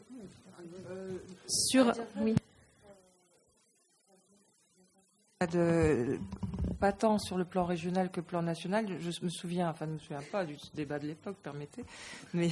Sur, oui. De, pas tant sur le plan régional que le plan national. Je me souviens, enfin, je ne me souviens pas du débat de l'époque, permettez, mais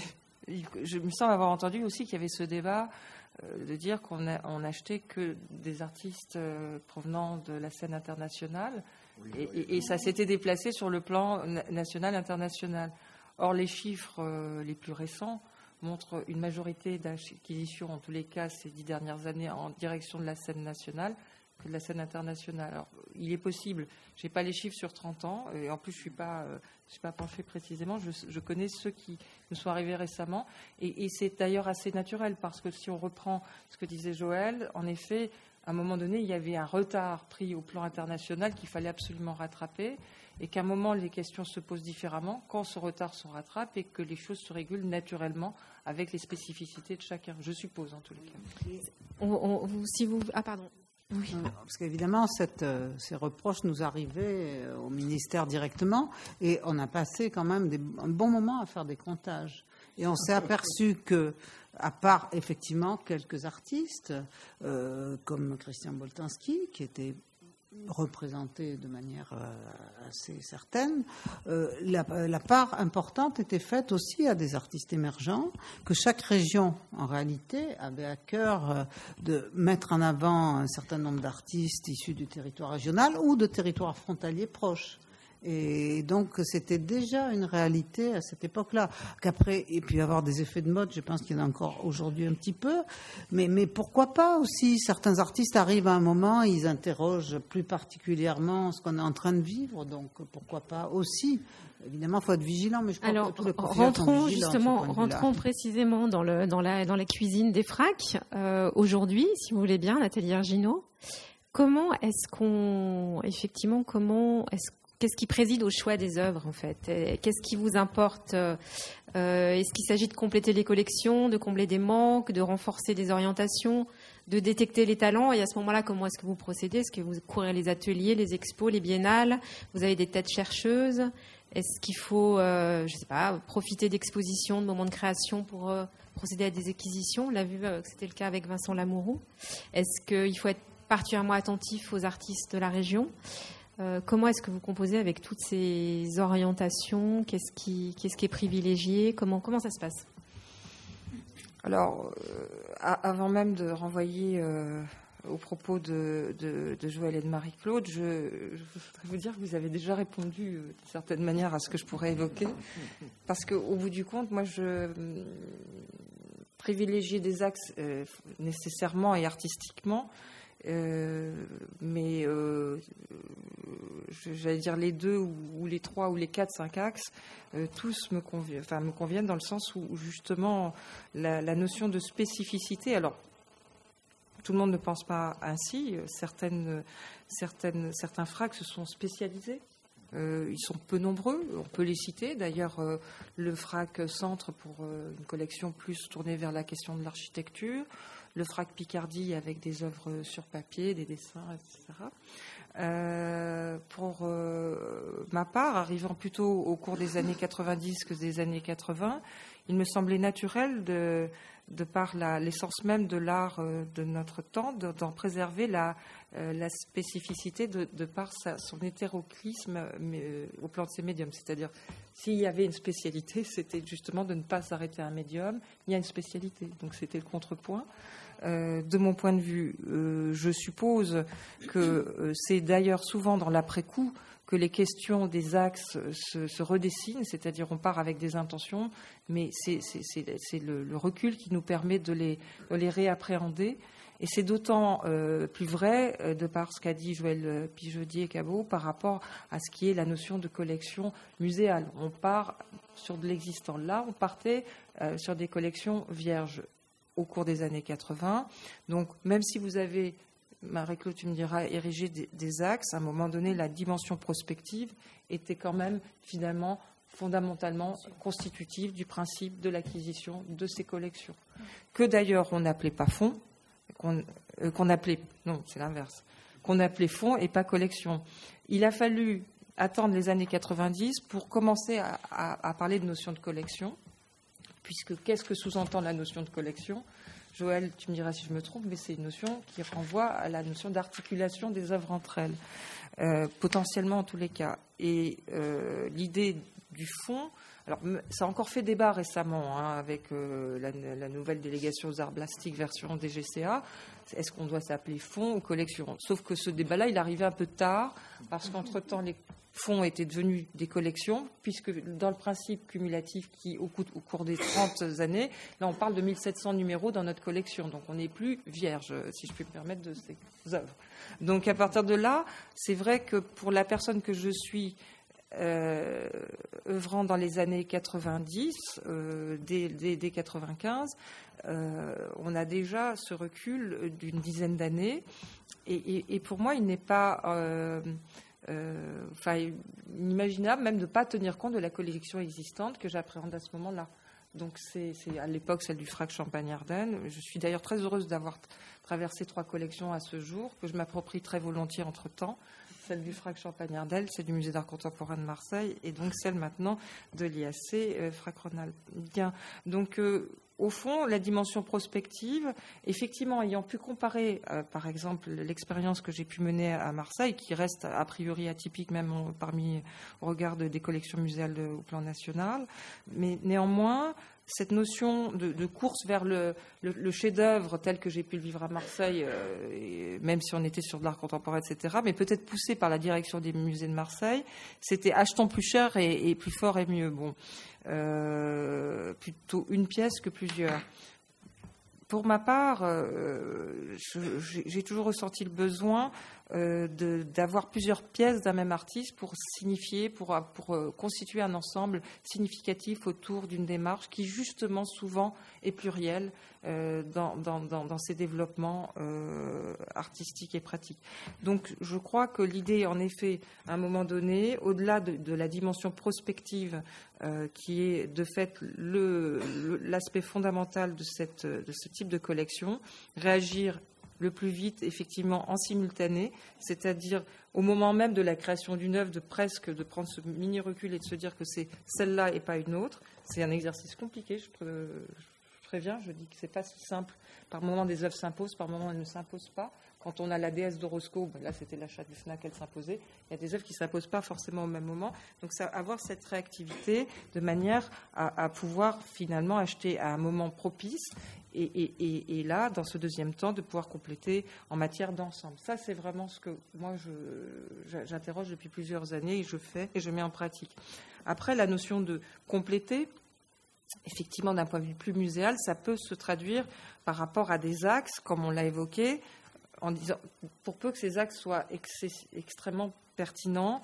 je me semble avoir entendu aussi qu'il y avait ce débat euh, de dire qu'on n'achetait que des artistes euh, provenant de la scène internationale, oui, et, oui. et, et ça s'était déplacé sur le plan national, international. Or, les chiffres euh, les plus récents montrent une majorité d'acquisitions, en tous les cas ces dix dernières années, en direction de la scène nationale, que de la scène internationale. Alors, il est possible, je n'ai pas les chiffres sur trente ans, et en plus je ne suis pas, euh, je suis pas penchée précisément, je, je connais ceux qui nous sont arrivés récemment, et, et c'est d'ailleurs assez naturel, parce que si on reprend ce que disait Joël, en effet, à un moment donné, il y avait un retard pris au plan international qu'il fallait absolument rattraper, et qu'à un moment, les questions se posent différemment quand ce retard se rattrape et que les choses se régulent naturellement avec les spécificités de chacun, je suppose, en tous les cas. On, on, vous, si vous... Ah, pardon. Oui. Parce qu'évidemment, cette, euh, ces reproches nous arrivaient euh, au ministère directement et on a passé quand même des, un bon moment à faire des comptages. Et on s'est aperçu que, à part effectivement quelques artistes, euh, comme Christian Boltanski, qui était représenté de manière euh, assez certaine, euh, la, la part importante était faite aussi à des artistes émergents, que chaque région, en réalité, avait à cœur euh, de mettre en avant un certain nombre d'artistes issus du territoire régional ou de territoires frontaliers proches. Et donc, c'était déjà une réalité à cette époque-là. Qu'après, et puis avoir des effets de mode, je pense qu'il y en a encore aujourd'hui un petit peu. Mais, mais pourquoi pas aussi, certains artistes arrivent à un moment, ils interrogent plus particulièrement ce qu'on est en train de vivre. Donc, pourquoi pas aussi. Évidemment, il faut être vigilant, mais je crois Alors, que tous les rentrons justement, rentrons précisément dans, le, dans, la, dans la cuisine des fracs. Euh, aujourd'hui, si vous voulez bien, Nathalie Arginaud, comment est-ce qu'on, effectivement, comment est-ce qu'est-ce qui préside au choix des œuvres, en fait? Qu'est-ce qui vous importe? euh, Est-ce qu'il s'agit de compléter les collections, de combler des manques, de renforcer des orientations, de détecter les talents? Et à ce moment-là, comment est-ce que vous procédez? Est-ce que vous courez les ateliers, les expos, les biennales? Vous avez des têtes chercheuses? Est-ce qu'il faut, euh, je sais pas, profiter d'expositions, de moments de création pour euh, procéder à des acquisitions? On l'a vu euh, que c'était le cas avec Vincent Lamourou. Est-ce qu'il faut être particulièrement attentif aux artistes de la région? euh, Comment est-ce que vous composez avec toutes ces orientations? Qu'est-ce qui, qu'est-ce qui est privilégié? Comment, comment ça se passe? Alors, euh, avant même de renvoyer euh, aux propos de, de, de Joël et de Marie-Claude, je, je voudrais vous dire que vous avez déjà répondu euh, d'une certaine manière à ce que je pourrais évoquer. Parce qu'au bout du compte, moi, je euh, privilégiais des axes euh, nécessairement et artistiquement, euh, mais euh, j'allais dire les deux ou, ou les trois ou les quatre, cinq axes, euh, tous me, convi- enfin, me conviennent dans le sens où, où justement la, la notion de spécificité, alors tout le monde ne pense pas ainsi, certaines, certaines, certains fracs se sont spécialisés. Euh, ils sont peu nombreux, on peut les citer. D'ailleurs, euh, le FRAC Centre pour euh, une collection plus tournée vers la question de l'architecture, le FRAC Picardie avec des œuvres sur papier, des dessins, et cetera. Euh, pour euh, ma part, arrivant plutôt au cours des années quatre-vingt-dix que des années quatre-vingts, il me semblait naturel de, de par la, l'essence même de l'art euh, de notre temps, de, d'en préserver la, euh, la spécificité de, de par sa, son hétéroclisme mais, euh, au plan de ses médiums. C'est-à-dire, s'il y avait une spécialité, c'était justement de ne pas s'arrêter à un médium. Il y a une spécialité, donc c'était le contrepoint. Euh, de mon point de vue, euh, je suppose que euh, c'est d'ailleurs souvent dans l'après-coup que les questions des axes se, se redessinent, c'est-à-dire on part avec des intentions, mais c'est, c'est, c'est, c'est le, le recul qui nous permet de les, de les réappréhender. Et c'est d'autant euh, plus vrai, euh, de par ce qu'a dit Joël Pijaudier-Cabot, par rapport à ce qui est la notion de collection muséale. On part sur de l'existant. Là, on partait euh, sur des collections vierges au cours des années quatre-vingts. Donc, même si vous avez, Marie-Claude, tu me diras, érigé des, des axes, à un moment donné, la dimension prospective était quand même, finalement, fondamentalement constitutive du principe de l'acquisition de ces collections. Que d'ailleurs, on n'appelait pas fonds, qu'on, euh, qu'on appelait, non, c'est l'inverse, qu'on appelait fonds et pas collection. Il a fallu attendre les années quatre-vingt-dix pour commencer à, à, à parler de notion de collection. Puisque qu'est-ce que sous-entend la notion de collection? Joël, tu me diras si je me trompe, mais c'est une notion qui renvoie à la notion d'articulation des œuvres entre elles, euh, potentiellement en tous les cas. Et euh, l'idée du fonds, alors ça a encore fait débat récemment hein, avec euh, la, la nouvelle délégation aux arts plastiques version D G C A. Est-ce qu'on doit s'appeler fonds ou collection? Sauf que ce débat-là, il arrivait un peu tard, parce qu'entre-temps, les fonds étaient devenus des collections, puisque dans le principe cumulatif qui, au, coup, au cours des trente années, là on parle de mille sept cents numéros dans notre collection, donc on n'est plus vierge, si je puis me permettre, de ces œuvres. Donc à partir de là, c'est vrai que pour la personne que je suis, euh, œuvrant dans les années quatre-vingt-dix, euh, dès, dès, dès quatre-vingt-quinze, euh, on a déjà ce recul d'une dizaine d'années, et, et, et pour moi il n'est pas... Euh, Euh, enfin, inimaginable même de ne pas tenir compte de la collection existante que j'appréhende à ce moment-là. Donc c'est, c'est à l'époque celle du FRAC Champagne-Ardenne. Je suis d'ailleurs très heureuse d'avoir traversé trois collections à ce jour, que je m'approprie très volontiers entre-temps. Celle du FRAC Champagne-Ardenne, celle du Musée d'art contemporain de Marseille, et donc celle maintenant de l'I A C, euh, FRAC Rhône-Alpes. Donc euh, au fond, la dimension prospective, effectivement, ayant pu comparer, euh, par exemple, l'expérience que j'ai pu mener à Marseille, qui reste a priori atypique même en, parmi au regard de, des collections muséales de, au plan national, mais néanmoins, cette notion de, de course vers le, le, le chef-d'œuvre tel que j'ai pu le vivre à Marseille, euh, et même si on était sur de l'art contemporain, et cetera, mais peut-être poussé par la direction des musées de Marseille, c'était achetons plus cher et, et plus fort et mieux. Bon, euh, plutôt une pièce que plusieurs. Pour ma part, euh, je, j'ai, j'ai toujours ressenti le besoin euh, de, d'avoir plusieurs pièces d'un même artiste pour signifier, pour, pour euh, constituer un ensemble significatif autour d'une démarche qui, justement, souvent est plurielle euh, dans, dans, dans, dans ses développements euh, artistiques et pratiques. Donc, je crois que l'idée, en effet, à un moment donné, au-delà de, de la dimension prospective, euh, qui est de fait le, le, l'aspect fondamental de, cette, de ce type de collection, réagir le plus vite, effectivement, en simultané, c'est-à-dire au moment même de la création d'une œuvre, de presque de prendre ce mini recul et de se dire que c'est celle-là et pas une autre. C'est un exercice compliqué, je, pré- je préviens, je dis que c'est pas si simple. Par moment, des œuvres s'imposent, par moment, elles ne s'imposent pas. Quand on a la déesse d'Oroscoe, ben là, c'était l'achat du FNAC, elle s'imposait. Il y a des œuvres qui ne s'imposent pas forcément au même moment. Donc, ça, avoir cette réactivité de manière à, à pouvoir finalement acheter à un moment propice. Et, et, et, et là, dans ce deuxième temps, de pouvoir compléter en matière d'ensemble. Ça, c'est vraiment ce que moi, je, j'interroge depuis plusieurs années et je fais et je mets en pratique. Après, la notion de compléter, effectivement, d'un point de vue plus muséal, ça peut se traduire par rapport à des axes, comme on l'a évoqué, en disant, pour peu que ces axes soient ex- extrêmement pertinents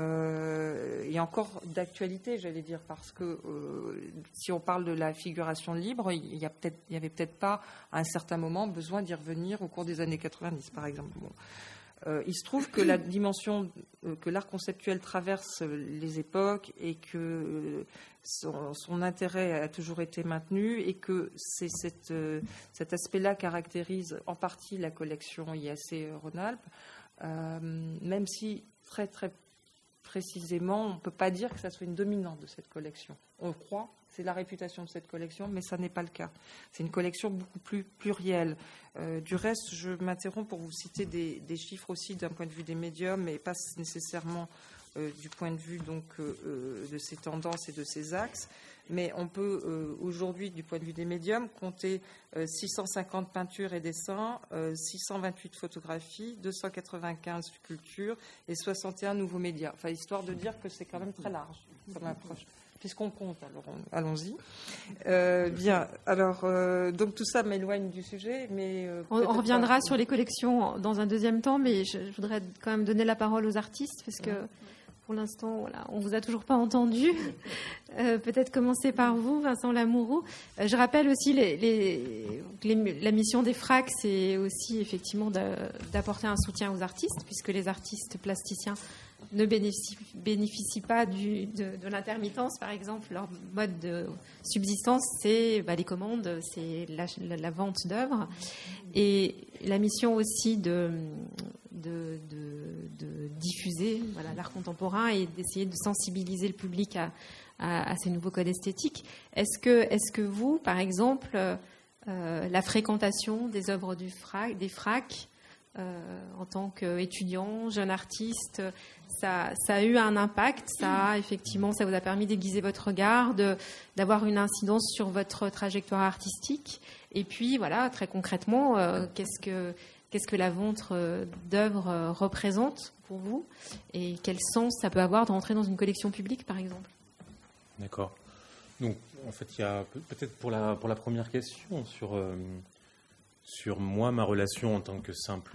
euh, et encore d'actualité, j'allais dire, parce que euh, si on parle de la figuration libre, il y a peut-être, il y avait peut-être pas à un certain moment besoin d'y revenir au cours des années quatre-vingt-dix, par exemple. Bon. Euh, il se trouve que la dimension euh, que l'art conceptuel traverse les époques et que euh, son, son intérêt a toujours été maintenu et que c'est cette, euh, cet aspect-là caractérise en partie la collection I A C Rhône-Alpes, euh, même si très très précisément on ne peut pas dire que ça soit une dominante de cette collection. On croit, c'est la réputation de cette collection, mais ça n'est pas le cas. C'est une collection beaucoup plus plurielle. Euh, du reste, je m'interromps pour vous citer des, des chiffres aussi d'un point de vue des médiums, mais pas nécessairement euh, du point de vue donc, euh, de ces tendances et de ces axes. Mais on peut euh, aujourd'hui, du point de vue des médiums, compter euh, six cent cinquante peintures et dessins, euh, six cent vingt-huit photographies, deux cent quatre-vingt-quinze sculptures et soixante et un nouveaux médias. Enfin, histoire de dire que c'est quand même très large comme approche. Puisqu'on compte, alors on, allons-y. Euh, bien, alors, euh, donc tout ça m'éloigne du sujet, mais... Euh, on, on reviendra pas... sur les collections dans un deuxième temps, mais je, je voudrais quand même donner la parole aux artistes, parce que pour l'instant, voilà, on ne vous a toujours pas entendu. Euh, peut-être commencer par vous, Vincent Lamourou. Euh, je rappelle aussi les, les, les, la mission des FRAC, c'est aussi effectivement d'apporter un soutien aux artistes, puisque les artistes plasticiens ne bénéficient, bénéficient pas du, de, de l'intermittence, par exemple. Leur mode de subsistance, c'est bah, les commandes, c'est la, la, la vente d'œuvres. Et la mission aussi de, de, de, de diffuser voilà, l'art contemporain et d'essayer de sensibiliser le public à, à, à ces nouveaux codes esthétiques. Est-ce que, est-ce que vous, par exemple, euh, la fréquentation des œuvres du FRAC, des FRAC, Euh, en tant qu'étudiant, jeune artiste, ça, ça a eu un impact, ça, effectivement, ça vous a permis d'aiguiser votre regard, de, d'avoir une incidence sur votre trajectoire artistique. Et puis, voilà, très concrètement, euh, qu'est-ce que, qu'est-ce que la vente d'œuvres représente pour vous et quel sens ça peut avoir de rentrer dans une collection publique, par exemple? D'accord. Donc, en fait, il y a peut-être pour la, pour la première question sur... Euh, Sur moi, ma relation en tant que simple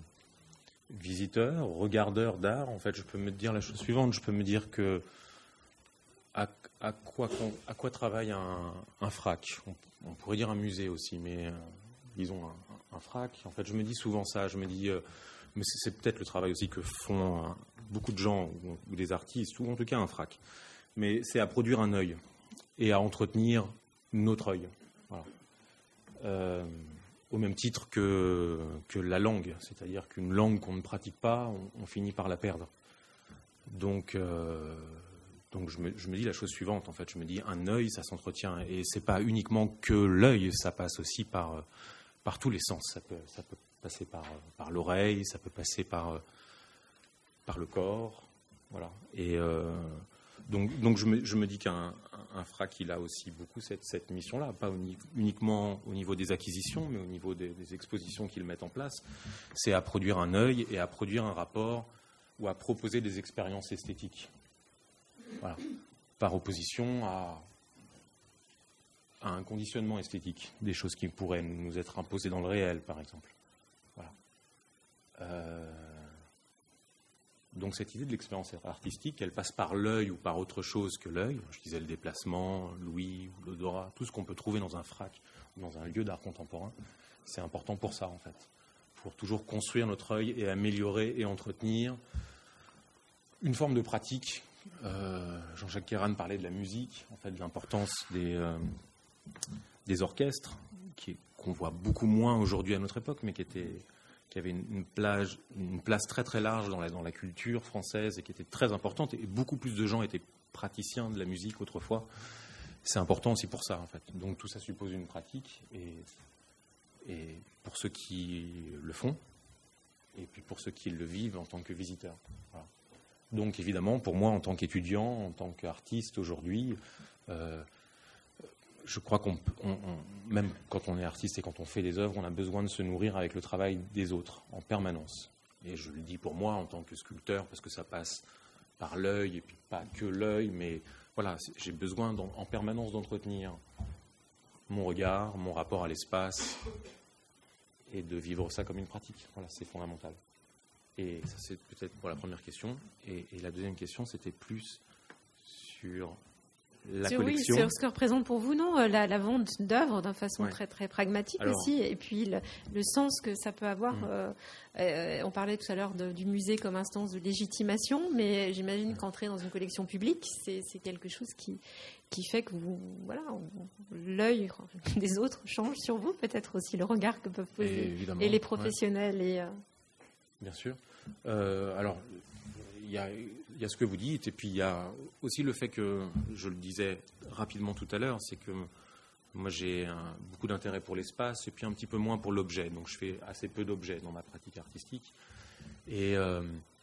visiteur, regardeur d'art, en fait, je peux me dire la chose suivante. Je peux me dire que à, à, quoi, à quoi travaille un, un FRAC, on, on pourrait dire un musée aussi, mais euh, disons un, un FRAC. En fait, je me dis souvent ça. Je me dis, euh, mais c'est, c'est peut-être le travail aussi que font euh, beaucoup de gens ou, ou des artistes, ou en tout cas un FRAC. Mais c'est à produire un œil et à entretenir notre œil. Voilà. Euh, au même titre que, que la langue, c'est-à-dire qu'une langue qu'on ne pratique pas, on, on finit par la perdre. Donc, euh, donc je, me, je me dis la chose suivante, en fait, je me dis un œil, ça s'entretient, et c'est pas uniquement que l'œil, ça passe aussi par, par tous les sens. Ça peut, ça peut passer par, par l'oreille, ça peut passer par, par le corps, voilà. Et euh, donc, donc je me, je me dis qu'un un FRAC, il a aussi beaucoup cette, cette mission-là, pas uni, uniquement au niveau des acquisitions, mais au niveau des, des expositions qu'ils mettent en place. C'est à produire un œil et à produire un rapport ou à proposer des expériences esthétiques. Voilà. Par opposition à, à un conditionnement esthétique, des choses qui pourraient nous être imposées dans le réel, par exemple. Voilà. Euh, Donc cette idée de l'expérience artistique, elle passe par l'œil ou par autre chose que l'œil. Je disais le déplacement, l'ouïe, l'odorat, tout ce qu'on peut trouver dans un frac ou dans un lieu d'art contemporain. C'est important pour ça, en fait. Pour toujours construire notre œil et améliorer et entretenir une forme de pratique. Euh, Jean-Jacques Kéran parlait de la musique, en fait, de l'importance des, euh, des orchestres, qui, qu'on voit beaucoup moins aujourd'hui à notre époque, mais qui, était, qui avait une, une, plage, une place très très large dans la, dans la culture française et qui était très importante. Et beaucoup plus de gens étaient praticiens de la musique autrefois. C'est important aussi pour ça, en fait. Donc tout ça suppose une pratique, et, et pour ceux qui le font, et puis pour ceux qui le vivent en tant que visiteurs. Voilà. Donc évidemment, pour moi, en tant qu'étudiant, en tant qu'artiste aujourd'hui, euh, je crois qu'on, on, on, même quand on est artiste et quand on fait des œuvres, on a besoin de se nourrir avec le travail des autres en permanence. Et je le dis pour moi en tant que sculpteur, parce que ça passe par l'œil, et puis pas que l'œil, mais voilà, j'ai besoin en, en permanence d'entretenir mon regard, mon rapport à l'espace, et de vivre ça comme une pratique. Voilà, c'est fondamental. Et ça, c'est peut-être pour la première question. Et, et la deuxième question, c'était plus sur la sur, collection. Oui, sur ce que représente pour vous, non, la, la vente d'œuvres d'une façon ouais. très, très pragmatique. Alors, aussi. Et puis, le, le sens que ça peut avoir. Mmh. Euh, euh, on parlait tout à l'heure de, du musée comme instance de légitimation, mais j'imagine mmh. qu'entrer dans une collection publique, c'est, c'est quelque chose qui, qui fait que vous, voilà, l'œil des autres change sur vous, peut-être aussi le regard que peuvent poser et, et les professionnels. Ouais. Et, euh... Bien sûr. Euh, alors, il y a, y a ce que vous dites, et puis il y a aussi le fait que, je le disais rapidement tout à l'heure, c'est que moi j'ai un, beaucoup d'intérêt pour l'espace et puis un petit peu moins pour l'objet. Donc je fais assez peu d'objets dans ma pratique artistique. Et, euh,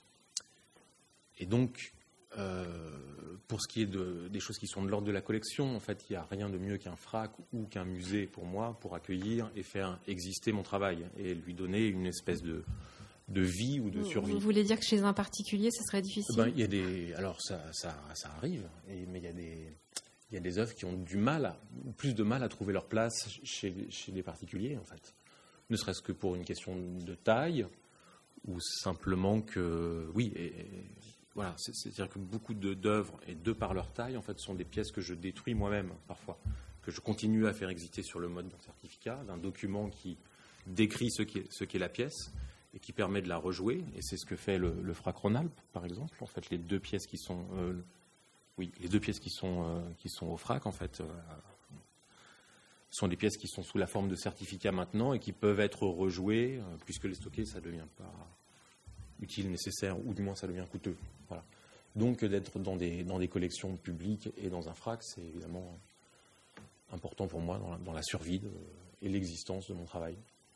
et donc, euh, pour ce qui est de, des choses qui sont de l'ordre de la collection, en fait, il n'y a rien de mieux qu'un frac ou qu'un musée pour moi pour accueillir et faire exister mon travail et lui donner une espèce de... de vie ou de survie. Vous voulez dire que chez un particulier, ça serait difficile ? Ben, il y a des, alors ça, ça, ça arrive, et, mais il y a des, il y a des œuvres qui ont du mal, à, plus de mal à trouver leur place chez, chez les particuliers, en fait. Ne serait-ce que pour une question de taille, ou simplement que, oui, et, et, voilà, c'est, c'est-à-dire que beaucoup de, d'œuvres, et de par leur taille, en fait, sont des pièces que je détruis moi-même, parfois, que je continue à faire exister sur le mode d'un certificat, d'un document qui décrit ce qu'est, ce qu'est la pièce, et qui permet de la rejouer, et c'est ce que fait le, le Frac Rhône-Alpes, par exemple. En fait, les deux pièces qui sont, euh, oui, les deux pièces qui sont euh, qui sont au Frac, en fait, euh, sont des pièces qui sont sous la forme de certificats maintenant et qui peuvent être rejouées, euh, puisque les stocker, ça devient pas utile, nécessaire, ou du moins ça devient coûteux. Voilà. Donc, d'être dans des dans des collections publiques et dans un Frac, c'est évidemment important pour moi dans la, dans la survie de, et l'existence de mon travail.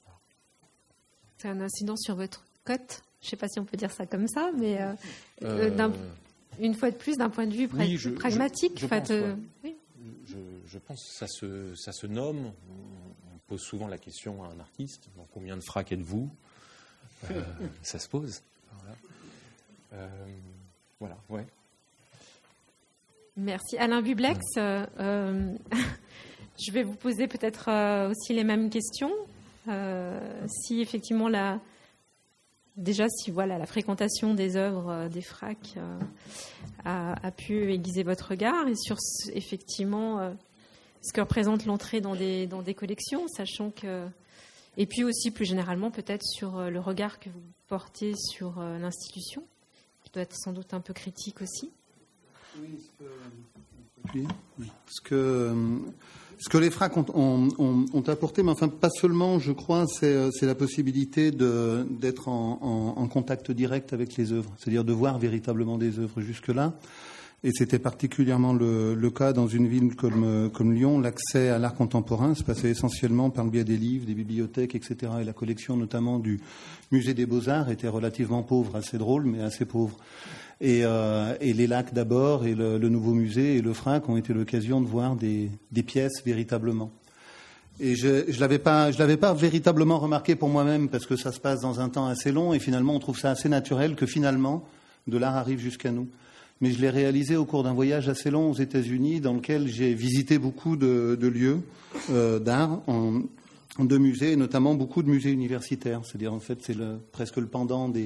C'est un incident sur votre cote. Je ne sais pas si on peut dire ça comme ça, mais euh, euh, d'un, une fois de plus, d'un point de vue pra- oui, je, pragmatique. Je, je, pense, euh, ouais. oui. je, je pense que ça se, ça se nomme. On pose souvent la question à un artiste, dans combien de fracs êtes-vous ? euh, Ça se pose. Voilà, euh, voilà ouais. Merci. Alain Bublex, ouais. euh, euh, je vais vous poser peut-être euh, aussi les mêmes questions. Euh, si effectivement la, déjà si voilà la fréquentation des œuvres euh, des fracs euh, a, a pu aiguiser votre regard et sur effectivement euh, ce que représente l'entrée dans des dans des collections, sachant que et puis aussi plus généralement peut-être sur euh, le regard que vous portez sur euh, l'institution, qui doit être sans doute un peu critique aussi. Oui, ce que, oui, ce que Ce que les fracs ont, ont, ont, ont apporté, mais enfin pas seulement, je crois, c'est, c'est la possibilité de, d'être en, en, en contact direct avec les œuvres, c'est-à-dire de voir véritablement des œuvres jusque-là. Et c'était particulièrement le, le cas dans une ville comme, comme Lyon. L'accès à l'art contemporain se passait essentiellement par le biais des livres, des bibliothèques, et cetera. Et la collection notamment du Musée des Beaux-Arts était relativement pauvre, assez drôle, mais assez pauvre. Et, euh, et les Lacs d'abord, et le, le nouveau musée et le Frac ont été l'occasion de voir des, des pièces véritablement. Et je je l'avais pas, je l'avais pas véritablement remarqué pour moi-même parce que ça se passe dans un temps assez long et finalement on trouve ça assez naturel que finalement de l'art arrive jusqu'à nous. Mais je l'ai réalisé au cours d'un voyage assez long aux États-Unis dans lequel j'ai visité beaucoup de, de lieux euh, d'art, en, de musées, et notamment beaucoup de musées universitaires. C'est-à-dire en fait c'est le, presque le pendant des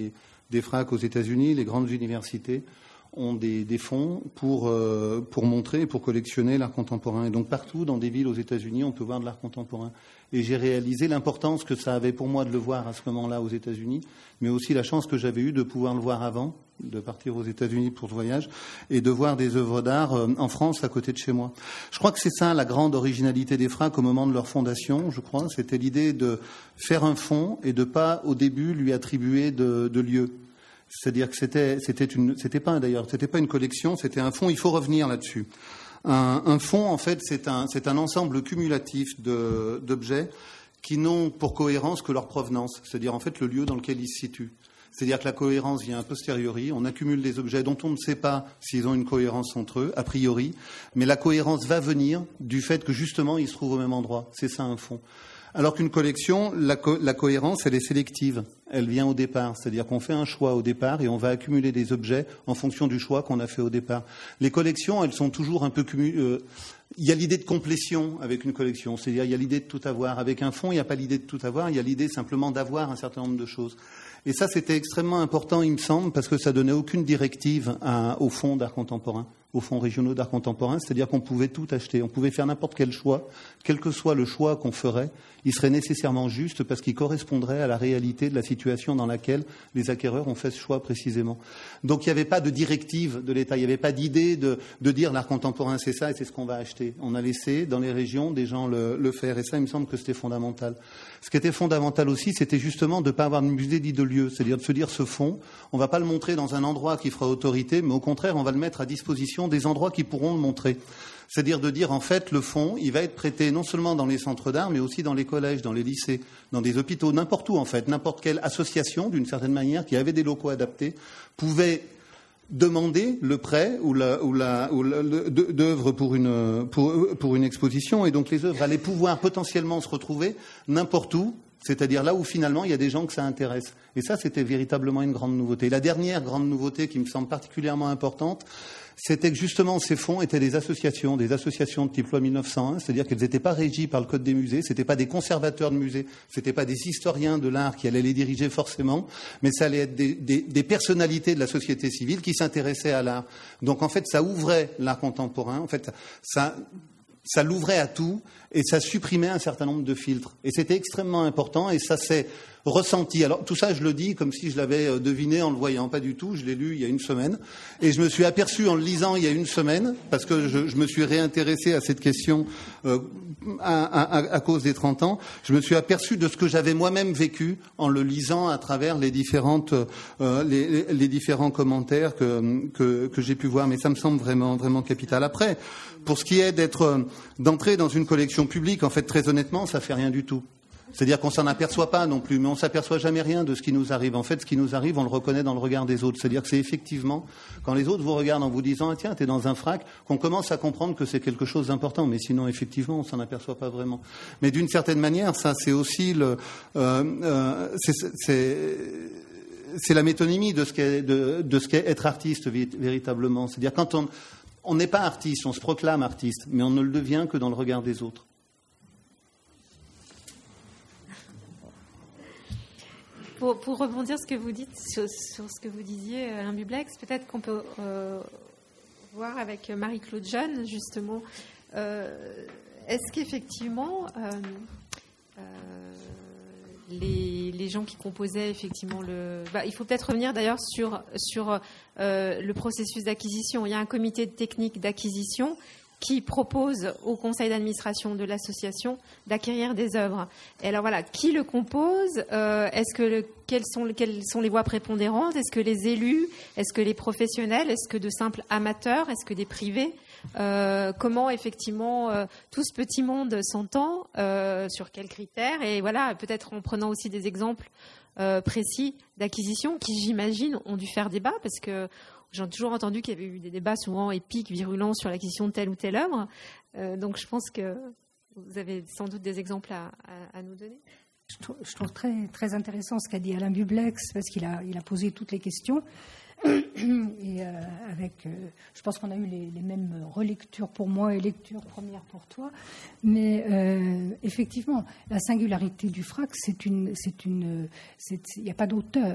des FRAC aux États-Unis, les grandes universités ont des, des fonds pour, euh, pour montrer et pour collectionner l'art contemporain. Et donc partout dans des villes aux États-Unis, on peut voir de l'art contemporain. Et j'ai réalisé l'importance que ça avait pour moi de le voir à ce moment-là aux États-Unis, mais aussi la chance que j'avais eue de pouvoir le voir avant, de partir aux États-Unis pour ce voyage, et de voir des œuvres d'art en France à côté de chez moi. Je crois que c'est ça la grande originalité des FRAC au moment de leur fondation, je crois. C'était l'idée de faire un fonds et de ne pas au début lui attribuer de, de lieu. C'est-à-dire que c'était, c'était une, c'était pas d'ailleurs, c'était pas une collection, c'était un fonds. Il faut revenir là-dessus. Un, un fonds, en fait, c'est un, c'est un ensemble cumulatif de, d'objets qui n'ont pour cohérence que leur provenance, c'est-à-dire en fait le lieu dans lequel ils se situent. C'est-à-dire que la cohérence vient a posteriori, on accumule des objets dont on ne sait pas s'ils ont une cohérence entre eux, a priori, mais la cohérence va venir du fait que justement ils se trouvent au même endroit. C'est ça un fonds. Alors qu'une collection, la, co- la cohérence, elle est sélective. Elle vient au départ. C'est-à-dire qu'on fait un choix au départ et on va accumuler des objets en fonction du choix qu'on a fait au départ. Les collections, elles sont toujours un peu cumulées. Euh, il y a l'idée de complétion avec une collection. C'est-à-dire il y a l'idée de tout avoir. Avec un fonds, il n'y a pas l'idée de tout avoir. Il y a l'idée simplement d'avoir un certain nombre de choses. Et ça, c'était extrêmement important, il me semble, parce que ça donnait aucune directive à, au fonds d'art contemporain, aux fonds régionaux d'art contemporain. C'est-à-dire qu'on pouvait tout acheter. On pouvait faire n'importe quel choix. Quel que soit le choix qu'on ferait, il serait nécessairement juste parce qu'il correspondrait à la réalité de la situation dans laquelle les acquéreurs ont fait ce choix précisément. Donc il n'y avait pas de directive de l'État. Il n'y avait pas d'idée de, de dire l'art contemporain c'est ça et c'est ce qu'on va acheter. On a laissé dans les régions des gens le, le faire. Et ça, il me semble que c'était fondamental. Ce qui était fondamental aussi, c'était justement de ne pas avoir de musée dit de lieu. C'est-à-dire de se dire ce fonds, on ne va pas le montrer dans un endroit qui fera autorité, mais au contraire, on va le mettre à disposition des endroits qui pourront le montrer. C'est-à-dire de dire, en fait, le fonds, il va être prêté non seulement dans les centres d'art, mais aussi dans les collèges, dans les lycées, dans des hôpitaux, n'importe où, en fait. N'importe quelle association, d'une certaine manière, qui avait des locaux adaptés, pouvait demander le prêt ou la, ou la, ou la, d'œuvres pour une, pour, pour une exposition. Et donc, les œuvres allaient pouvoir potentiellement se retrouver n'importe où, c'est-à-dire là où, finalement, il y a des gens que ça intéresse. Et ça, c'était véritablement une grande nouveauté. Et la dernière grande nouveauté qui me semble particulièrement importante, c'était que justement ces fonds étaient des associations, des associations de type loi mille neuf cent un, c'est-à-dire qu'elles n'étaient pas régies par le code des musées, c'était pas des conservateurs de musées, c'était pas des historiens de l'art qui allaient les diriger forcément, mais ça allait être des, des, des personnalités de la société civile qui s'intéressaient à l'art. Donc en fait, ça ouvrait l'art contemporain, en fait, ça, ça l'ouvrait à tout et ça supprimait un certain nombre de filtres. Et c'était extrêmement important et ça s'est ressenti. Alors tout ça, je le dis comme si je l'avais deviné en le voyant, pas du tout. Je l'ai lu il y a une semaine et je me suis aperçu en le lisant il y a une semaine, parce que je, je me suis réintéressé à cette question euh, à, à, à cause des trente ans. Je me suis aperçu de ce que j'avais moi-même vécu en le lisant à travers les différentes euh, les, les différents commentaires que, que que j'ai pu voir. Mais ça me semble vraiment vraiment capital. Après, pour ce qui est d'être d'entrer dans une collection publique, en fait, très honnêtement, ça fait rien du tout. C'est-à-dire qu'on s'en aperçoit pas non plus, mais on s'aperçoit jamais rien de ce qui nous arrive. En fait, ce qui nous arrive, on le reconnaît dans le regard des autres. C'est-à-dire que c'est effectivement, quand les autres vous regardent en vous disant ah, « tiens, t'es dans un frac », qu'on commence à comprendre que c'est quelque chose d'important. Mais sinon, effectivement, on s'en aperçoit pas vraiment. Mais d'une certaine manière, ça, c'est aussi le... Euh, euh, c'est, c'est, c'est la métonymie de ce qu'est, de, de ce qu'est être artiste, véritablement. C'est-à-dire quand on on n'est pas artiste, on se proclame artiste, mais on ne le devient que dans le regard des autres. Pour, pour rebondir sur ce que vous dites, sur, sur ce que vous disiez, Alain Bublex, peut-être qu'on peut euh, voir avec Marie-Claude Jeanne, justement, euh, est-ce qu'effectivement, euh, euh, les, les gens qui composaient effectivement le... Bah, il faut peut-être revenir d'ailleurs sur, sur euh, le processus d'acquisition. Il y a un comité de technique d'acquisition qui propose au conseil d'administration de l'association d'acquérir des œuvres. Et alors voilà, qui le compose euh, Est-ce que le, quelles sont, quelles sont les voix prépondérantes? Est-ce que les élus? Est-ce que les professionnels? Est-ce que de simples amateurs? Est-ce que des privés? euh, Comment effectivement euh, tout ce petit monde s'entend? euh, Sur quels critères? Et voilà, peut-être en prenant aussi des exemples euh, précis d'acquisition qui, j'imagine, ont dû faire débat, parce que j'ai toujours entendu qu'il y avait eu des débats souvent épiques, virulents sur l'acquisition de telle ou telle œuvre. Euh, donc je pense que vous avez sans doute des exemples à, à, à nous donner. Je trouve, je trouve très, très intéressant ce qu'a dit Alain Bublex, parce qu'il a, il a posé toutes les questions. Et euh, avec, euh, je pense qu'on a eu les, les mêmes relectures pour moi et lectures premières pour toi. Mais euh, effectivement, la singularité du frac, c'est une, c'est une, c'est, il n'y a pas d'auteur.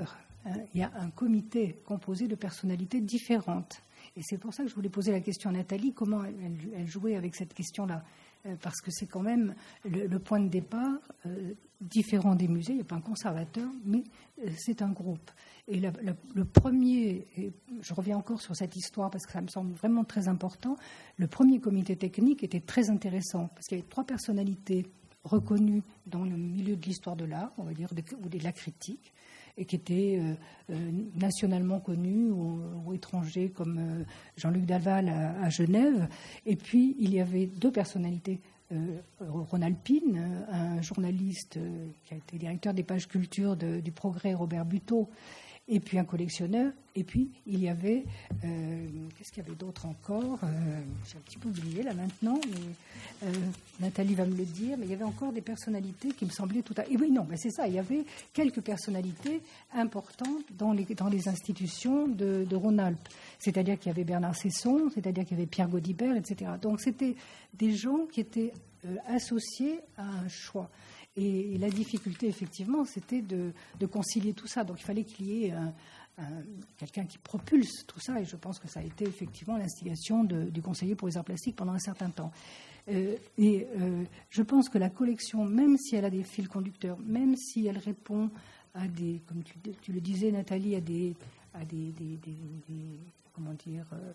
il y a un comité composé de personnalités différentes. Et c'est pour ça que je voulais poser la question à Nathalie, comment elle, elle jouait avec cette question-là. Parce que c'est quand même le, le point de départ euh, différent des musées. Il n'y a pas un conservateur, mais euh, c'est un groupe. Et la, la, le premier, et je reviens encore sur cette histoire parce que ça me semble vraiment très important, le premier comité technique était très intéressant parce qu'il y avait trois personnalités reconnues dans le milieu de l'histoire de l'art, on va dire, de, ou de la critique, et qui étaient euh, euh, nationalement connus ou, ou étrangers, comme euh, Jean-Luc Daval à, à Genève. Et puis, il y avait deux personnalités, euh, Ronald Pine, un journaliste euh, qui a été directeur des pages culture de, du Progrès, Robert Buteau, et puis un collectionneur. Et puis, il y avait... Euh, qu'est-ce qu'il y avait d'autre encore euh, J'ai un petit peu oublié, là, maintenant, mais euh, Nathalie va me le dire. Mais il y avait encore des personnalités qui me semblaient tout à... Et oui, non, mais c'est ça. Il y avait quelques personnalités importantes dans les, dans les institutions de, de Rhône-Alpes. C'est-à-dire qu'il y avait Bernard Cesson, c'est-à-dire qu'il y avait Pierre Gaudibert, et cetera. Donc, c'était des gens qui étaient euh, associés à un choix. Et la difficulté, effectivement, c'était de, de concilier tout ça. Donc, il fallait qu'il y ait un, un, quelqu'un qui propulse tout ça. Et je pense que ça a été effectivement l'instigation de, du conseiller pour les arts plastiques pendant un certain temps. Euh, et euh, je pense que la collection, même si elle a des fils conducteurs, même si elle répond à des, comme tu, tu le disais, Nathalie, à des, à des, des, des, des comment dire, euh,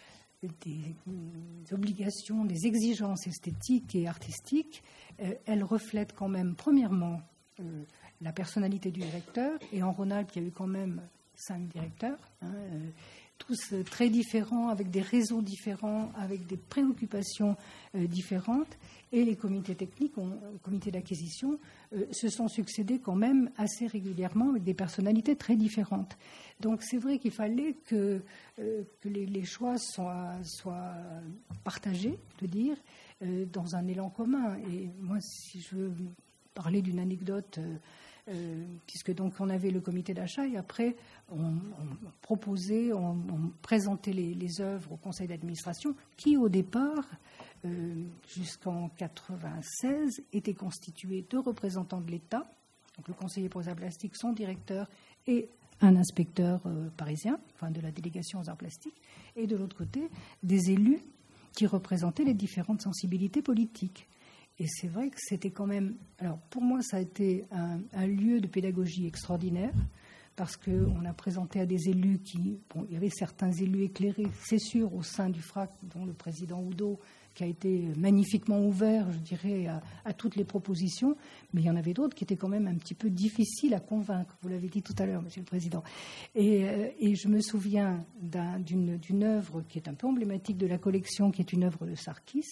des obligations, des exigences esthétiques et artistiques, euh, elle reflète quand même, premièrement, euh, la personnalité du directeur. Et en Rhône-Alpes, il y a eu quand même cinq directeurs, hein, euh, tous très différents, avec des réseaux différents, avec des préoccupations euh, différentes. Et les comités techniques, ont, comités d'acquisition, euh, se sont succédés quand même assez régulièrement avec des personnalités très différentes. Donc c'est vrai qu'il fallait que, euh, que les, les choix soient, soient partagés, je veux dire, euh, dans un élan commun. Et moi, si je veux parler d'une anecdote, euh, euh, puisque donc on avait le comité d'achat et après on, on proposait, on, on présentait les, les œuvres au conseil d'administration, qui au départ, euh, jusqu'en quatre-vingt-seize, était constitué de représentants de l'État, donc le conseiller pour les arts plastiques, son directeur et un inspecteur euh, parisien, enfin de la délégation aux arts plastiques, et de l'autre côté, des élus qui représentaient les différentes sensibilités politiques. Et c'est vrai que c'était quand même... Alors, pour moi, ça a été un, un lieu de pédagogie extraordinaire, parce qu'on a présenté à des élus qui... Bon, il y avait certains élus éclairés, c'est sûr, au sein du F R A C, dont le président Oudot, qui a été magnifiquement ouvert, je dirais, à, à toutes les propositions, mais il y en avait d'autres qui étaient quand même un petit peu difficiles à convaincre. Vous l'avez dit tout à l'heure, Monsieur le Président. Et, et je me souviens d'un, d'une, d'une œuvre qui est un peu emblématique de la collection, qui est une œuvre de Sarkis,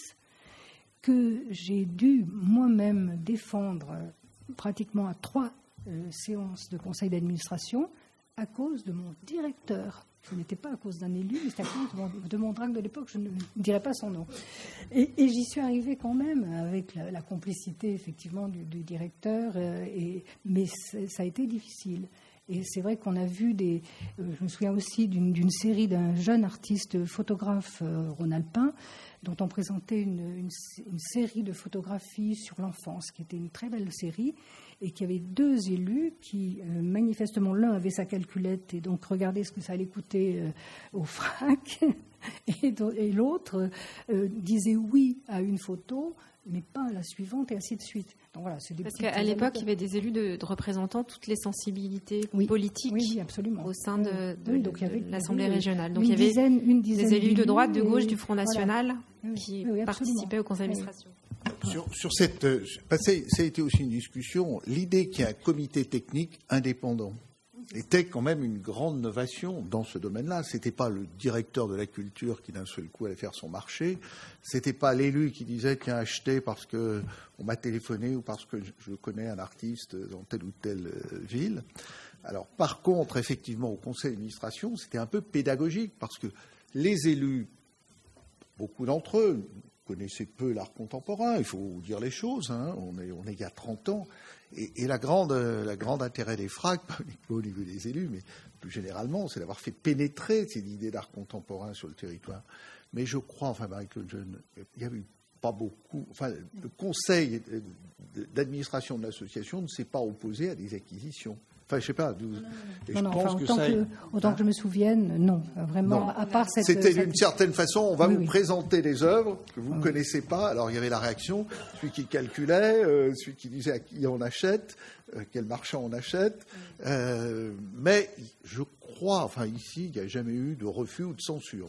que j'ai dû moi-même défendre pratiquement à trois euh, séances de conseil d'administration à cause de mon directeur. Ce n'était pas à cause d'un élu, mais c'était à cause de mon, de mon drague de l'époque, je ne dirais pas son nom. Et, et j'y suis arrivée quand même avec la, la complicité, effectivement, du, du directeur, euh, et, mais ça a été difficile. Et c'est vrai qu'on a vu des... Euh, je me souviens aussi d'une, d'une série d'un jeune artiste photographe euh, rhône-alpin, dont on présentait une, une, une série de photographies sur l'enfance, qui était une très belle série, et qui avait deux élus qui, euh, manifestement, l'un avait sa calculette et donc regardait ce que ça allait coûter euh, au F R A C, et, et l'autre euh, disait oui à une photo, mais pas à la suivante, et ainsi de suite. Donc, voilà, c'est des Parce qu'à l'époque, il y avait des élus de, de représentant toutes les sensibilités oui. politiques oui, absolument. au sein de, de, oui, donc, de, il y avait, de l'Assemblée oui, régionale. Donc une il y avait dizaine, une dizaine des élus de droite, de gauche, et... du Front National voilà. qui oui, oui, participaient au conseil d'administration. Sur, sur cette, ça a été aussi une discussion. L'idée qu'il y ait un comité technique indépendant était quand même une grande novation dans ce domaine-là. C'était pas le directeur de la culture qui d'un seul coup allait faire son marché. C'était pas l'élu qui disait tiens achetez parce que on m'a téléphoné ou parce que je connais un artiste dans telle ou telle ville. Alors par contre, effectivement, au conseil d'administration, c'était un peu pédagogique parce que les élus, beaucoup d'entre eux, connaissaient peu l'art contemporain. Il faut dire les choses. Hein. On est, on est il y a trente ans. Et, et la grande, la grande intérêt des F R A C, pas au niveau des élus, mais plus généralement, c'est d'avoir fait pénétrer ces idées d'art contemporain sur le territoire. Mais je crois, enfin, Michael John, il n'y a eu pas beaucoup. Enfin, le conseil d'administration de l'association ne s'est pas opposé à des acquisitions. Enfin, je sais pas. D'où... Et non, je non, pense enfin, que autant, ça... que, autant que je me souvienne, non, vraiment, Non. à part cette... C'était cette... d'une certaine façon, on va oui, vous oui. présenter des œuvres que vous ne oui. connaissez pas. Alors, il y avait la réaction, celui qui calculait, euh, celui qui disait à qui on achète, euh, quel marchand on achète. Euh, mais je crois, enfin, ici, il n'y a jamais eu de refus ou de censure.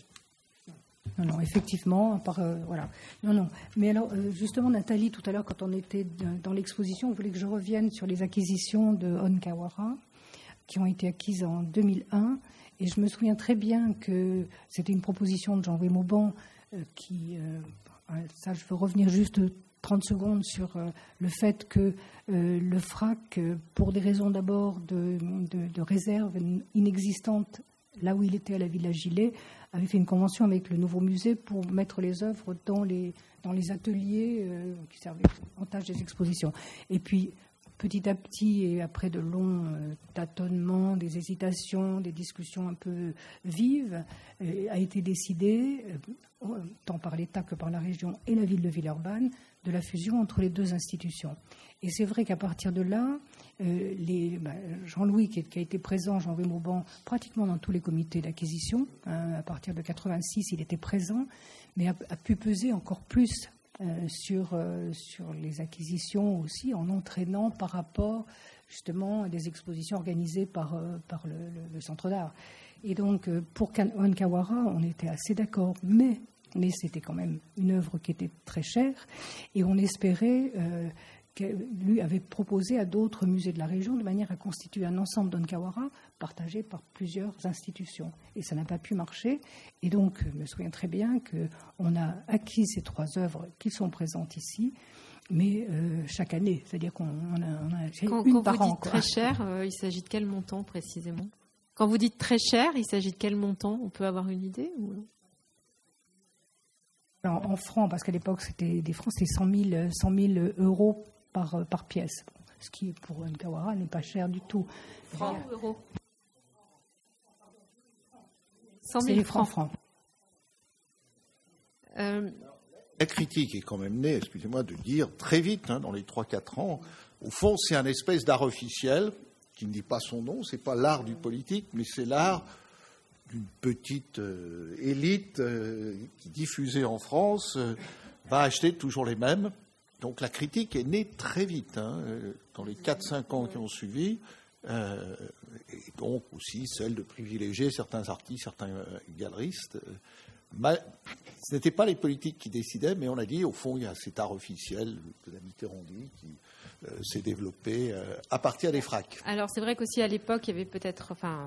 Non, non, effectivement, à part, euh, voilà. Non, non. Mais alors, euh, justement, Nathalie, tout à l'heure, quand on était dans l'exposition, on voulait que je revienne sur les acquisitions de Onkawara, qui ont été acquises en deux mille un. Et je me souviens très bien que c'était une proposition de Jean-Louis Mauban, euh, qui, euh, ça, je veux revenir juste trente secondes sur euh, le fait que euh, le FRAC, euh, pour des raisons d'abord de, de, de réserve inexistante, là où il était à la Villa Gilet, avait fait une convention avec le nouveau musée pour mettre les œuvres dans les, dans les ateliers euh, qui servaient en tâche des expositions. Et puis, petit à petit, et après de longs euh, tâtonnements, des hésitations, des discussions un peu vives, euh, a été décidé, euh, tant par l'État que par la région et la ville de Villeurbanne, de la fusion entre les deux institutions. Et c'est vrai qu'à partir de là, euh, les, bah, Jean-Louis, qui, qui a été présent, Jean-Louis Mauban, pratiquement dans tous les comités d'acquisition, hein, à partir de quatre-vingt-six, il était présent, mais a, a pu peser encore plus euh, sur, euh, sur les acquisitions aussi, en entraînant par rapport justement à des expositions organisées par, euh, par le, le, le Centre d'art. Et donc, euh, pour Onkawara, on était assez d'accord, mais... mais c'était quand même une œuvre qui était très chère, et on espérait, euh, que lui avait proposé à d'autres musées de la région de manière à constituer un ensemble d'Onkawara partagé par plusieurs institutions. Et ça n'a pas pu marcher, et donc je me souviens très bien qu'on a acquis ces trois œuvres qui sont présentes ici, mais euh, chaque année, c'est-à-dire qu'on on a, on a quand, une quand par vous an. dites Quoi. très cher, euh, il s'agit de quel montant précisément? Quand vous dites très cher, il s'agit de quel montant? On peut avoir une idée ou... En, en francs, parce qu'à l'époque, c'était des francs, c'était cent mille euros par, par pièce, ce qui, pour Onkawara, n'est pas cher du tout. Francs ou euros? cent C'est mille les francs. francs. francs. Euh, La critique est quand même née, excusez-moi de dire, très vite, hein, dans les trois quatre ans. Au fond, c'est un espèce d'art officiel qui ne dit pas son nom, c'est pas l'art du politique, mais c'est l'art d'une petite euh, élite euh, qui, diffusée en France, euh, va acheter toujours les mêmes. Donc la critique est née très vite, hein, dans les quatre cinq ans qui ont suivi, euh, et donc aussi celle de privilégier certains artistes, certains euh, galeristes. Mal, ce n'étaient pas les politiques qui décidaient, mais on a dit, au fond, il y a cet art officiel que la Mitterrand dit, qui euh, s'est développé euh, à partir des fracs. alors c'est vrai qu'aussi à l'époque, il y avait peut-être... enfin.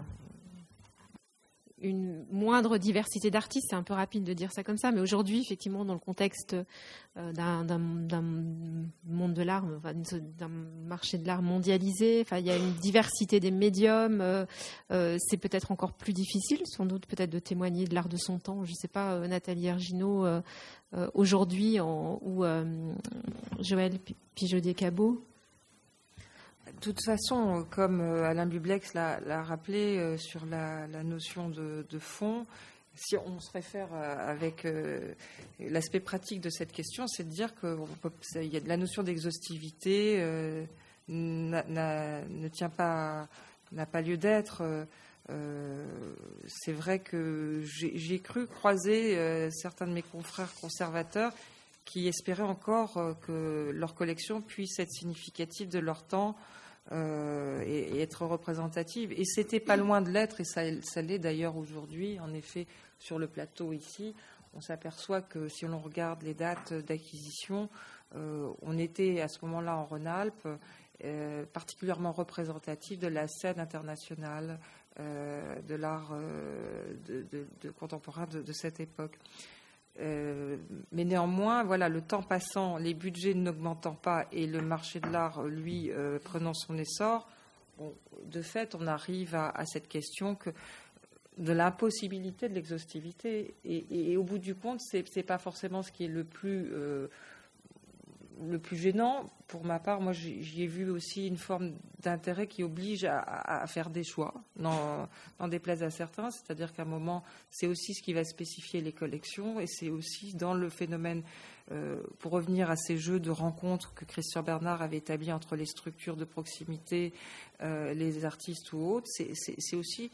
une moindre diversité d'artistes, c'est un peu rapide de dire ça comme ça, mais aujourd'hui, effectivement, dans le contexte euh, d'un, d'un, d'un monde de l'art, enfin, d'un marché de l'art mondialisé, enfin, il y a une diversité des médiums, euh, euh, c'est peut-être encore plus difficile, sans doute peut-être de témoigner de l'art de son temps. Je ne sais pas, euh, Nathalie Erginot, euh, euh, aujourd'hui, en, ou euh, Joël Pijaudier-Cabot. De toute façon, comme Alain Bublex l'a, l'a rappelé euh, sur la, la notion de, de fond, si on se réfère à, avec euh, l'aspect pratique de cette question, c'est de dire qu'il y a de la notion d'exhaustivité euh, n'a, n'a, ne tient pas, n'a pas lieu d'être. Euh, c'est vrai que j'ai, j'ai cru croiser euh, certains de mes confrères conservateurs qui espéraient encore euh, que leur collection puisse être significative de leur temps. Euh, et, et être représentative. Et c'était pas loin de l'être, et ça, ça l'est d'ailleurs aujourd'hui. En effet, sur le plateau ici, on s'aperçoit que si l'on regarde les dates d'acquisition, euh, on était à ce moment-là en Rhône-Alpes euh, particulièrement représentatif de la scène internationale euh, de l'art euh, de, de, de contemporain de, de cette époque. Euh, mais néanmoins, voilà, le temps passant, les budgets n'augmentant pas et le marché de l'art, lui, euh, prenant son essor, bon, de fait, on arrive à, à cette question que de l'impossibilité de l'exhaustivité. Et, et, et au bout du compte, c'est, c'est pas forcément ce qui est le plus euh, le plus gênant, pour ma part, moi j'y ai vu aussi une forme d'intérêt qui oblige à, à faire des choix, n'en déplaise à certains, c'est-à-dire qu'à un moment, c'est aussi ce qui va spécifier les collections, et c'est aussi dans le phénomène, euh, pour revenir à ces jeux de rencontres que Christian Bernard avait établis entre les structures de proximité, euh, les artistes ou autres, c'est aussi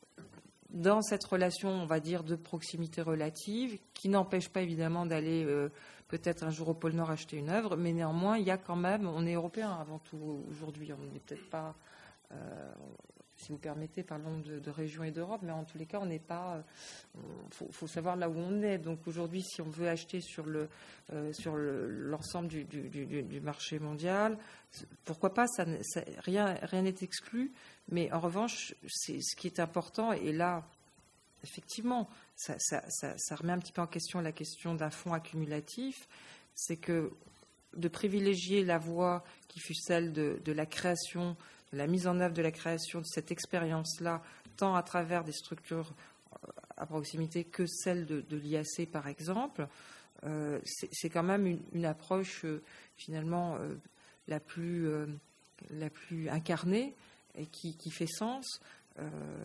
dans cette relation, on va dire, de proximité relative, qui n'empêche pas évidemment d'aller euh, peut-être un jour au pôle Nord acheter une œuvre, mais néanmoins, il y a quand même, on est européen avant tout aujourd'hui, on n'est peut-être pas, euh, si vous permettez, parlons de, de région et d'Europe, mais en tous les cas, on n'est pas, il faut, faut savoir là où on est. Donc aujourd'hui, si on veut acheter sur le euh, sur l'ensemble du, du, du, du marché mondial, pourquoi pas, ça, ça, rien rien n'est exclu, mais en revanche, c'est ce qui est important, et là, effectivement, ça, ça, ça, ça remet un petit peu en question la question d'un fonds accumulatif, c'est que de privilégier la voie qui fut celle de, de la création, de la mise en œuvre de la création de cette expérience-là, tant à travers des structures à proximité que celle de, de l'I A C, par exemple, euh, c'est quand même une, une approche euh, finalement euh, la plus, euh, la plus incarnée et qui, qui fait sens. Euh,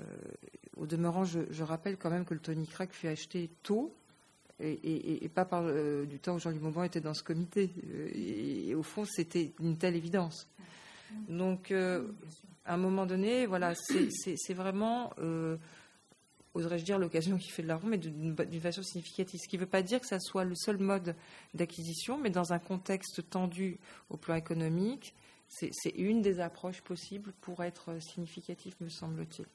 au demeurant, je, je rappelle quand même que le Tony Crack fut acheté tôt et, et, et pas par euh, du temps où Jean-Louis Maublanc était dans ce comité. Et, et au fond, c'était une telle évidence. Donc, euh, à un moment donné, voilà, c'est vraiment, euh, oserais-je dire, l'occasion qui fait de la roue, mais d'une façon significative. Ce qui ne veut pas dire que ça soit le seul mode d'acquisition, mais dans un contexte tendu au plan économique, c'est une des approches possibles pour être significatif, me semble-t-il.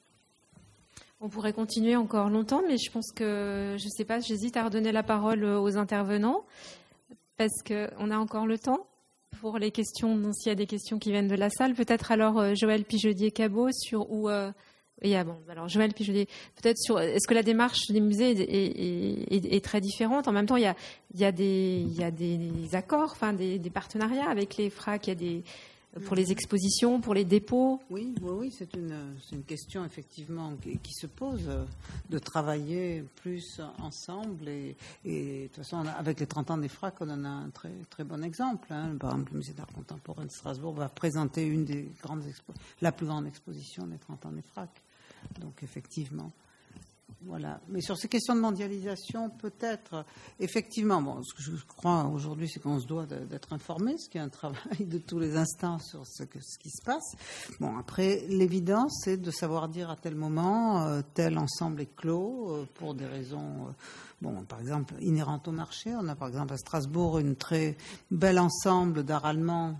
On pourrait continuer encore longtemps, mais je pense que, je ne sais pas, j'hésite à redonner la parole aux intervenants, parce qu'on a encore le temps pour les questions, s'il y a des questions qui viennent de la salle. Peut-être alors euh, Joël Pijodier-Cabot sur où... Euh, et ah bon, alors Joël Pijodier, peut-être sur... Est-ce que la démarche des musées est, est, est, est très différente? En même temps, il y a, il y a, des, il y a des accords, enfin, des, des partenariats avec les F R A C, il y a des... pour les expositions, pour les dépôts. Oui, oui, oui, c'est une, une question effectivement qui, qui se pose, de travailler plus ensemble. Et, et de toute façon, avec les trente ans des F R A C, on en a un très, très bon exemple. Hein. Par exemple, le Musée d'art contemporain de Strasbourg va présenter une des grandes expo la plus grande exposition des trente ans des F R A C. Donc, effectivement. Voilà. Mais sur ces questions de mondialisation, peut-être, effectivement, bon, ce que je crois aujourd'hui, c'est qu'on se doit d'être informé, ce qui est un travail de tous les instants sur ce, que, ce qui se passe. Bon, après, l'évidence, c'est de savoir dire à tel moment, euh, tel ensemble est clos, euh, pour des raisons, euh, bon, par exemple, inhérentes au marché. On a, par exemple, à Strasbourg, une très bel ensemble d'art allemand,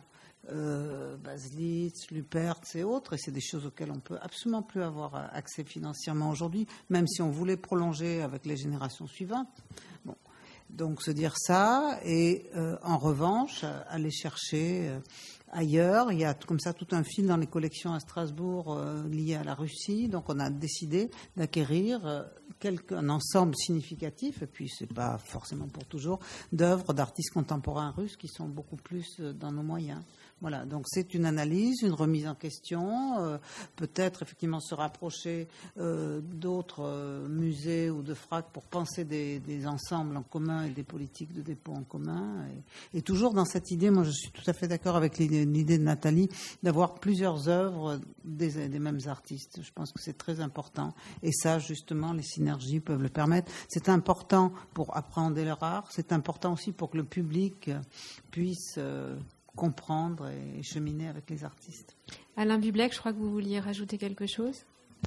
Euh, Baselitz, Lupertz et autres, et c'est des choses auxquelles on peut absolument plus avoir accès financièrement aujourd'hui, même si on voulait prolonger avec les générations suivantes. Bon, donc se dire ça, et euh, en revanche, aller chercher euh, ailleurs. Il y a comme ça tout un fil dans les collections à Strasbourg euh, lié à la Russie, donc on a décidé d'acquérir euh, un ensemble significatif, et puis c'est pas forcément pour toujours, d'œuvres d'artistes contemporains russes qui sont beaucoup plus euh, dans nos moyens. Voilà, donc c'est une analyse, une remise en question, euh, peut-être effectivement se rapprocher euh, d'autres euh, musées ou de F R A C pour penser des, des ensembles en commun et des politiques de dépôt en commun. Et, et toujours dans cette idée, moi je suis tout à fait d'accord avec l'idée de Nathalie, d'avoir plusieurs œuvres des, des mêmes artistes. Je pense que c'est très important. Et ça, justement, les synergies peuvent le permettre. C'est important pour appréhender leur art, c'est important aussi pour que le public puisse... Euh, comprendre et cheminer avec les artistes. Alain Bublek, je crois que vous vouliez rajouter quelque chose.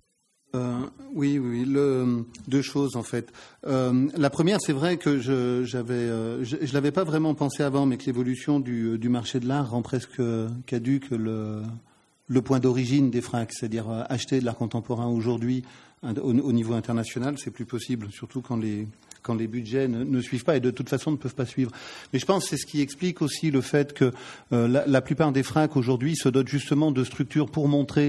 Euh, oui, oui, le, deux choses en fait. Euh, la première, c'est vrai que je j'avais, euh, je, je l'avais pas vraiment pensé avant, mais que l'évolution du, du marché de l'art rend presque caduque le, le point d'origine des F R A C, c'est-à-dire acheter de l'art contemporain aujourd'hui au, au niveau international, c'est plus possible, surtout quand les quand les budgets ne, ne suivent pas et de toute façon ne peuvent pas suivre. Mais je pense que c'est ce qui explique aussi le fait que euh, la, la plupart des F R A C aujourd'hui se dotent justement de structures pour montrer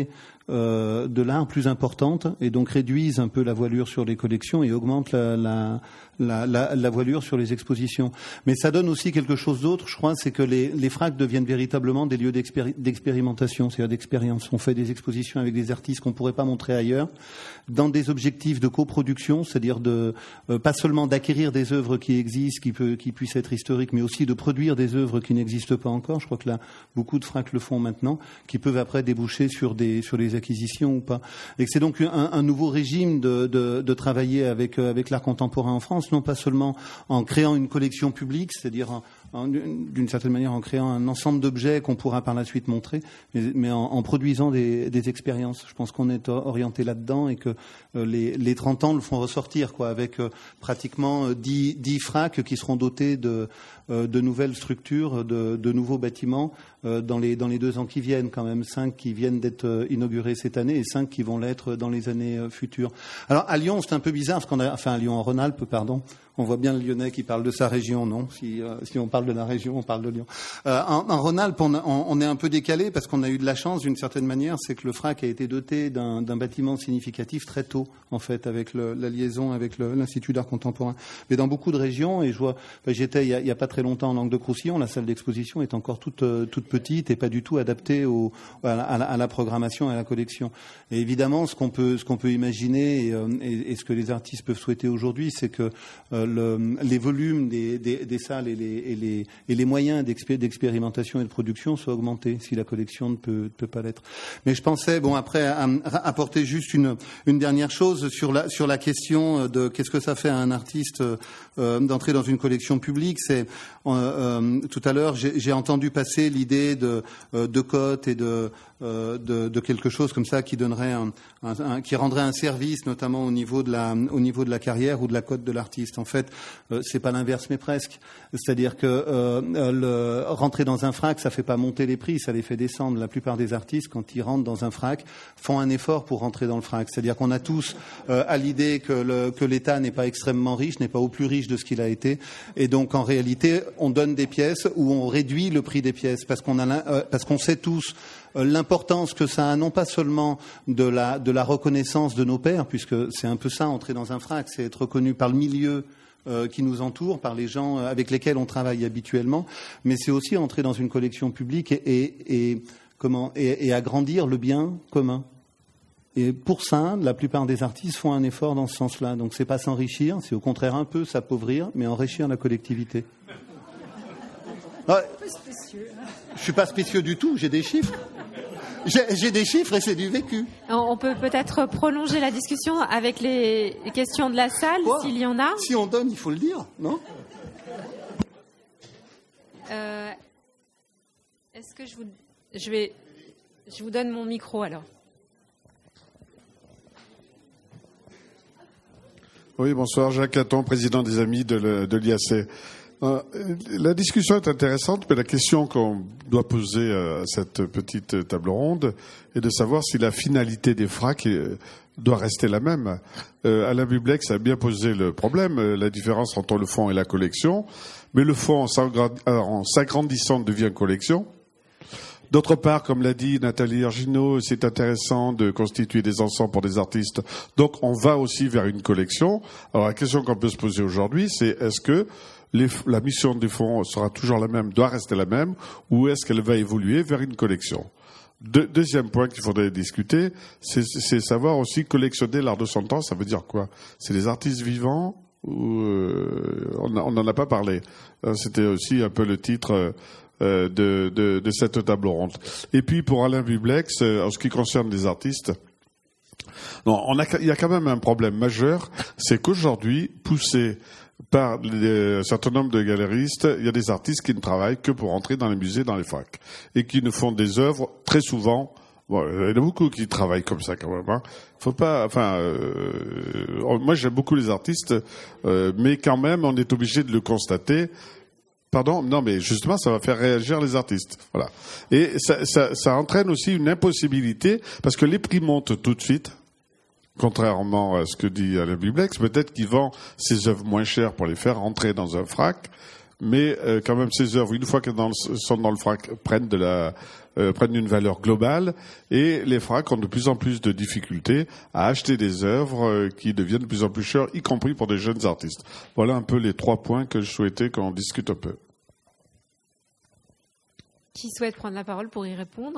euh, de l'art plus importante et donc réduisent un peu la voilure sur les collections et augmentent la, la, la, la, la voilure sur les expositions. Mais ça donne aussi quelque chose d'autre, je crois, c'est que les, les FRAC deviennent véritablement des lieux d'expéri- d'expérimentation, c'est-à-dire d'expérience. On fait des expositions avec des artistes qu'on ne pourrait pas montrer ailleurs, dans des objectifs de coproduction, c'est-à-dire de euh, pas seulement d'acquérir des œuvres qui existent, qui, peut, qui puissent être historiques, mais aussi de produire des œuvres qui n'existent pas encore. Je crois que là, beaucoup de FRAC le font maintenant, qui peuvent après déboucher sur des sur les acquisitions ou pas. Et que c'est donc un, un nouveau régime de, de, de travailler avec avec l'art contemporain en France, non pas seulement en créant une collection publique, c'est-à-dire en, en, d'une certaine manière en créant un ensemble d'objets qu'on pourra par la suite montrer, mais, mais en, en produisant des, des expériences. Je pense qu'on est orienté là-dedans et que euh, les, les trente ans le font ressortir, quoi, avec euh, pratiquement dix, dix FRAC qui seront dotés de, euh, de nouvelles structures, de, de nouveaux bâtiments euh, dans les dans les deux ans qui viennent, quand même cinq qui viennent d'être euh, inaugurés cette année et cinq qui vont l'être dans les années euh, futures. Alors à Lyon, c'est un peu bizarre parce qu'on a, enfin à Lyon en Rhône-Alpes, pardon. On voit bien le Lyonnais qui parle de sa région, non? Si, euh, si on parle de la région, on parle de Lyon. Euh, en, en Rhône-Alpes, on, on, on est un peu décalé parce qu'on a eu de la chance, d'une certaine manière, c'est que le FRAC a été doté d'un, d'un bâtiment significatif très tôt, en fait, avec le, la liaison avec le, l'Institut d'art contemporain. Mais dans beaucoup de régions, et je vois, ben, j'étais il y, a, il y a pas très longtemps en Languedoc-Roussillon, la salle d'exposition est encore toute, euh, toute petite et pas du tout adaptée au, à, la, à la programmation et à la collection. Et évidemment, ce qu'on peut, ce qu'on peut imaginer et, euh, et, et ce que les artistes peuvent souhaiter aujourd'hui, c'est que euh, le, les volumes des, des, des salles et les, et, les, et les moyens d'expé, d'expérimentation et de production soient augmentés si la collection ne peut, ne peut pas l'être. Mais je pensais, bon, après, à, à apporter juste une, une dernière chose sur la, sur la question de qu'est-ce que ça fait à un artiste euh, d'entrer dans une collection publique. C'est euh, euh, tout à l'heure, j'ai, j'ai entendu passer l'idée de, euh, de cotes et de Euh, de, de quelque chose comme ça qui donnerait un, un, un, qui rendrait un service, notamment au niveau de la, au niveau de la carrière ou de la cote de l'artiste. En fait, euh, c'est pas l'inverse, mais presque. C'est-à-dire que euh, le, rentrer dans un FRAC, ça fait pas monter les prix, ça les fait descendre. La plupart des artistes, quand ils rentrent dans un FRAC, font un effort pour rentrer dans le FRAC. C'est-à-dire qu'on a tous euh, à l'idée que, le, que l'État n'est pas extrêmement riche, n'est pas au plus riche de ce qu'il a été, et donc en réalité, on donne des pièces ou on réduit le prix des pièces parce qu'on a, euh, parce qu'on sait tous l'importance que ça a, non pas seulement de la, de la reconnaissance de nos pairs, puisque c'est un peu ça, entrer dans un FRAC, c'est être reconnu par le milieu euh, qui nous entoure, par les gens avec lesquels on travaille habituellement, mais c'est aussi entrer dans une collection publique et, et, et, comment, et, et agrandir le bien commun. Et pour ça, la plupart des artistes font un effort dans ce sens-là. Donc c'est pas s'enrichir, c'est au contraire un peu s'appauvrir, mais enrichir la collectivité. Ah, je suis pas spécieux du tout, j'ai des chiffres. J'ai, j'ai des chiffres et c'est du vécu. On peut peut-être prolonger la discussion avec les questions de la salle, oh, s'il y en a. Si on donne, il faut le dire, non ? euh, Est-ce que je vous, je vais, je vous donne mon micro alors. Oui, bonsoir, Jacques Hatton, président des Amis de, le, de l'I A C. Euh, la discussion est intéressante, mais la question qu'on doit poser à cette petite table ronde est de savoir si la finalité des FRAC doit rester la même. Euh, Alain Bublex a bien posé le problème, la différence entre le fonds et la collection, mais le fonds, en s'agrandissant, devient collection. D'autre part, comme l'a dit Nathalie Argino, c'est intéressant de constituer des ensembles pour des artistes. Donc, on va aussi vers une collection. Alors, la question qu'on peut se poser aujourd'hui, c'est est-ce que les, la mission des fonds sera toujours la même, doit rester la même, ou est-ce qu'elle va évoluer vers une collection ? De, deuxième point qu'il faudrait discuter, c'est, c'est savoir aussi collectionner l'art de son temps. Ça veut dire quoi ? C'est des artistes vivants ou euh, on n'en a pas parlé. C'était aussi un peu le titre euh, de, de, de cette table ronde. Et puis pour Alain Bublex, en ce qui concerne les artistes, non, on a, il y a quand même un problème majeur, c'est qu'aujourd'hui, poussé par les, un certain nombre de galeristes, il y a des artistes qui ne travaillent que pour entrer dans les musées, dans les FRAC, et qui ne font des œuvres très souvent. Bon, il y en a beaucoup qui travaillent comme ça quand même. Hein. Faut pas. Enfin, euh, moi j'aime beaucoup les artistes, euh, mais quand même on est obligé de le constater. Pardon, non, mais justement, ça va faire réagir les artistes. Voilà. Et ça, ça, ça entraîne aussi une impossibilité parce que les prix montent tout de suite. Contrairement à ce que dit Alain Bublex, peut-être qu'il vend ses œuvres moins chères pour les faire rentrer dans un FRAC, mais euh, quand même ces œuvres, une fois qu'elles dans le, sont dans le FRAC, prennent de la euh, prennent une valeur globale, et les FRAC ont de plus en plus de difficultés à acheter des œuvres euh, qui deviennent de plus en plus chères, y compris pour des jeunes artistes. Voilà un peu les trois points que je souhaitais qu'on discute un peu. Qui souhaite prendre la parole pour y répondre?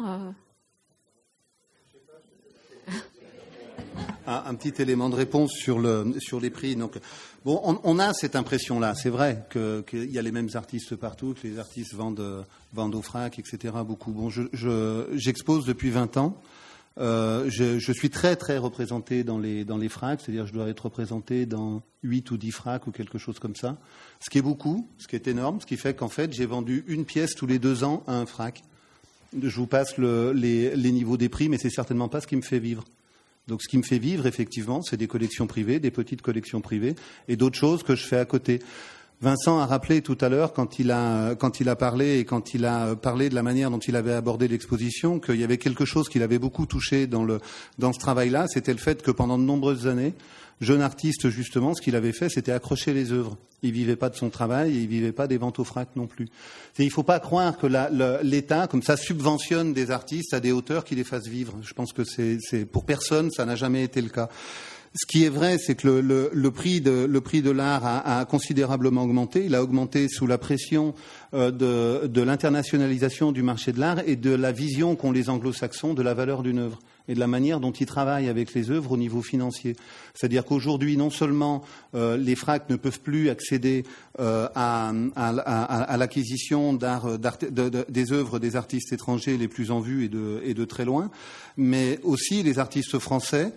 Un, un petit élément de réponse sur, le, sur les prix. Donc, bon, on, on a cette impression-là. C'est vrai que, qu'il y a les mêmes artistes partout, que les artistes vendent, vendent au FRAC, et cetera. Beaucoup. Bon, je, je, j'expose depuis vingt ans. Euh, je, je suis très, très représenté dans les, dans les FRAC, c'est-à-dire je dois être représenté dans huit ou dix FRAC ou quelque chose comme ça. Ce qui est beaucoup, ce qui est énorme, ce qui fait qu'en fait, j'ai vendu une pièce tous les deux ans à un FRAC. Je vous passe le, les, les niveaux des prix, mais c'est certainement pas ce qui me fait vivre. Donc, ce qui me fait vivre, effectivement, c'est des collections privées, des petites collections privées, et d'autres choses que je fais à côté. Vincent a rappelé tout à l'heure, quand il a, quand il a parlé et quand il a parlé de la manière dont il avait abordé l'exposition, qu'il y avait quelque chose qui l'avait beaucoup touché dans le, dans ce travail-là, c'était le fait que pendant de nombreuses années, jeune artiste, justement, ce qu'il avait fait, c'était accrocher les œuvres. Il vivait pas de son travail et il vivait pas des ventes au FRAC non plus. Et il faut pas croire que la, le, l'État, comme ça, subventionne des artistes à des hauteurs qui les fassent vivre. Je pense que c'est, c'est pour personne, ça n'a jamais été le cas. Ce qui est vrai, c'est que le, le, le prix de, le prix de l'art a, a considérablement augmenté. Il a augmenté sous la pression euh, de, de l'internationalisation du marché de l'art et de la vision qu'ont les anglo-saxons de la valeur d'une œuvre et de la manière dont ils travaillent avec les œuvres au niveau financier. C'est-à-dire qu'aujourd'hui, non seulement euh, les FRAC ne peuvent plus accéder euh, à, à, à, à l'acquisition d'art, d'art, de, de, des œuvres des artistes étrangers les plus en vue et de, et de très loin, mais aussi les artistes français,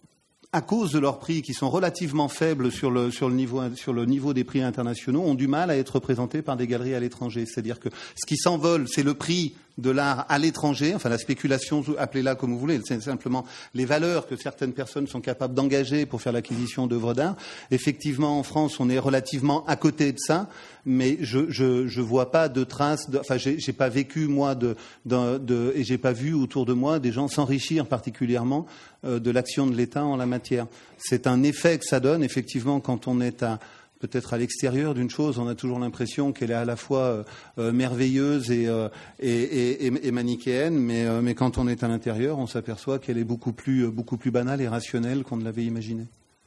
à cause de leurs prix qui sont relativement faibles sur le, sur le niveau, sur le niveau des prix internationaux, ont du mal à être représentés par des galeries à l'étranger. C'est-à-dire que ce qui s'envole, c'est le prix de l'art à l'étranger, enfin la spéculation, appelez-la comme vous voulez, c'est simplement les valeurs que certaines personnes sont capables d'engager pour faire l'acquisition d'œuvres d'art. Effectivement, en France, on est relativement à côté de ça, mais je je, je vois pas de traces, de, enfin j'ai, j'ai pas vécu moi de, de, de et j'ai pas vu autour de moi des gens s'enrichir particulièrement euh, de l'action de l'État en la matière. C'est un effet que ça donne effectivement quand on est à peut-être à l'extérieur d'une chose, on a toujours l'impression qu'elle est à la fois euh, merveilleuse et, euh, et, et, et, et manichéenne, mais, euh, mais quand on est à l'intérieur, on s'aperçoit qu'elle est beaucoup plus, beaucoup plus banale et rationnelle qu'on ne l'avait imaginé.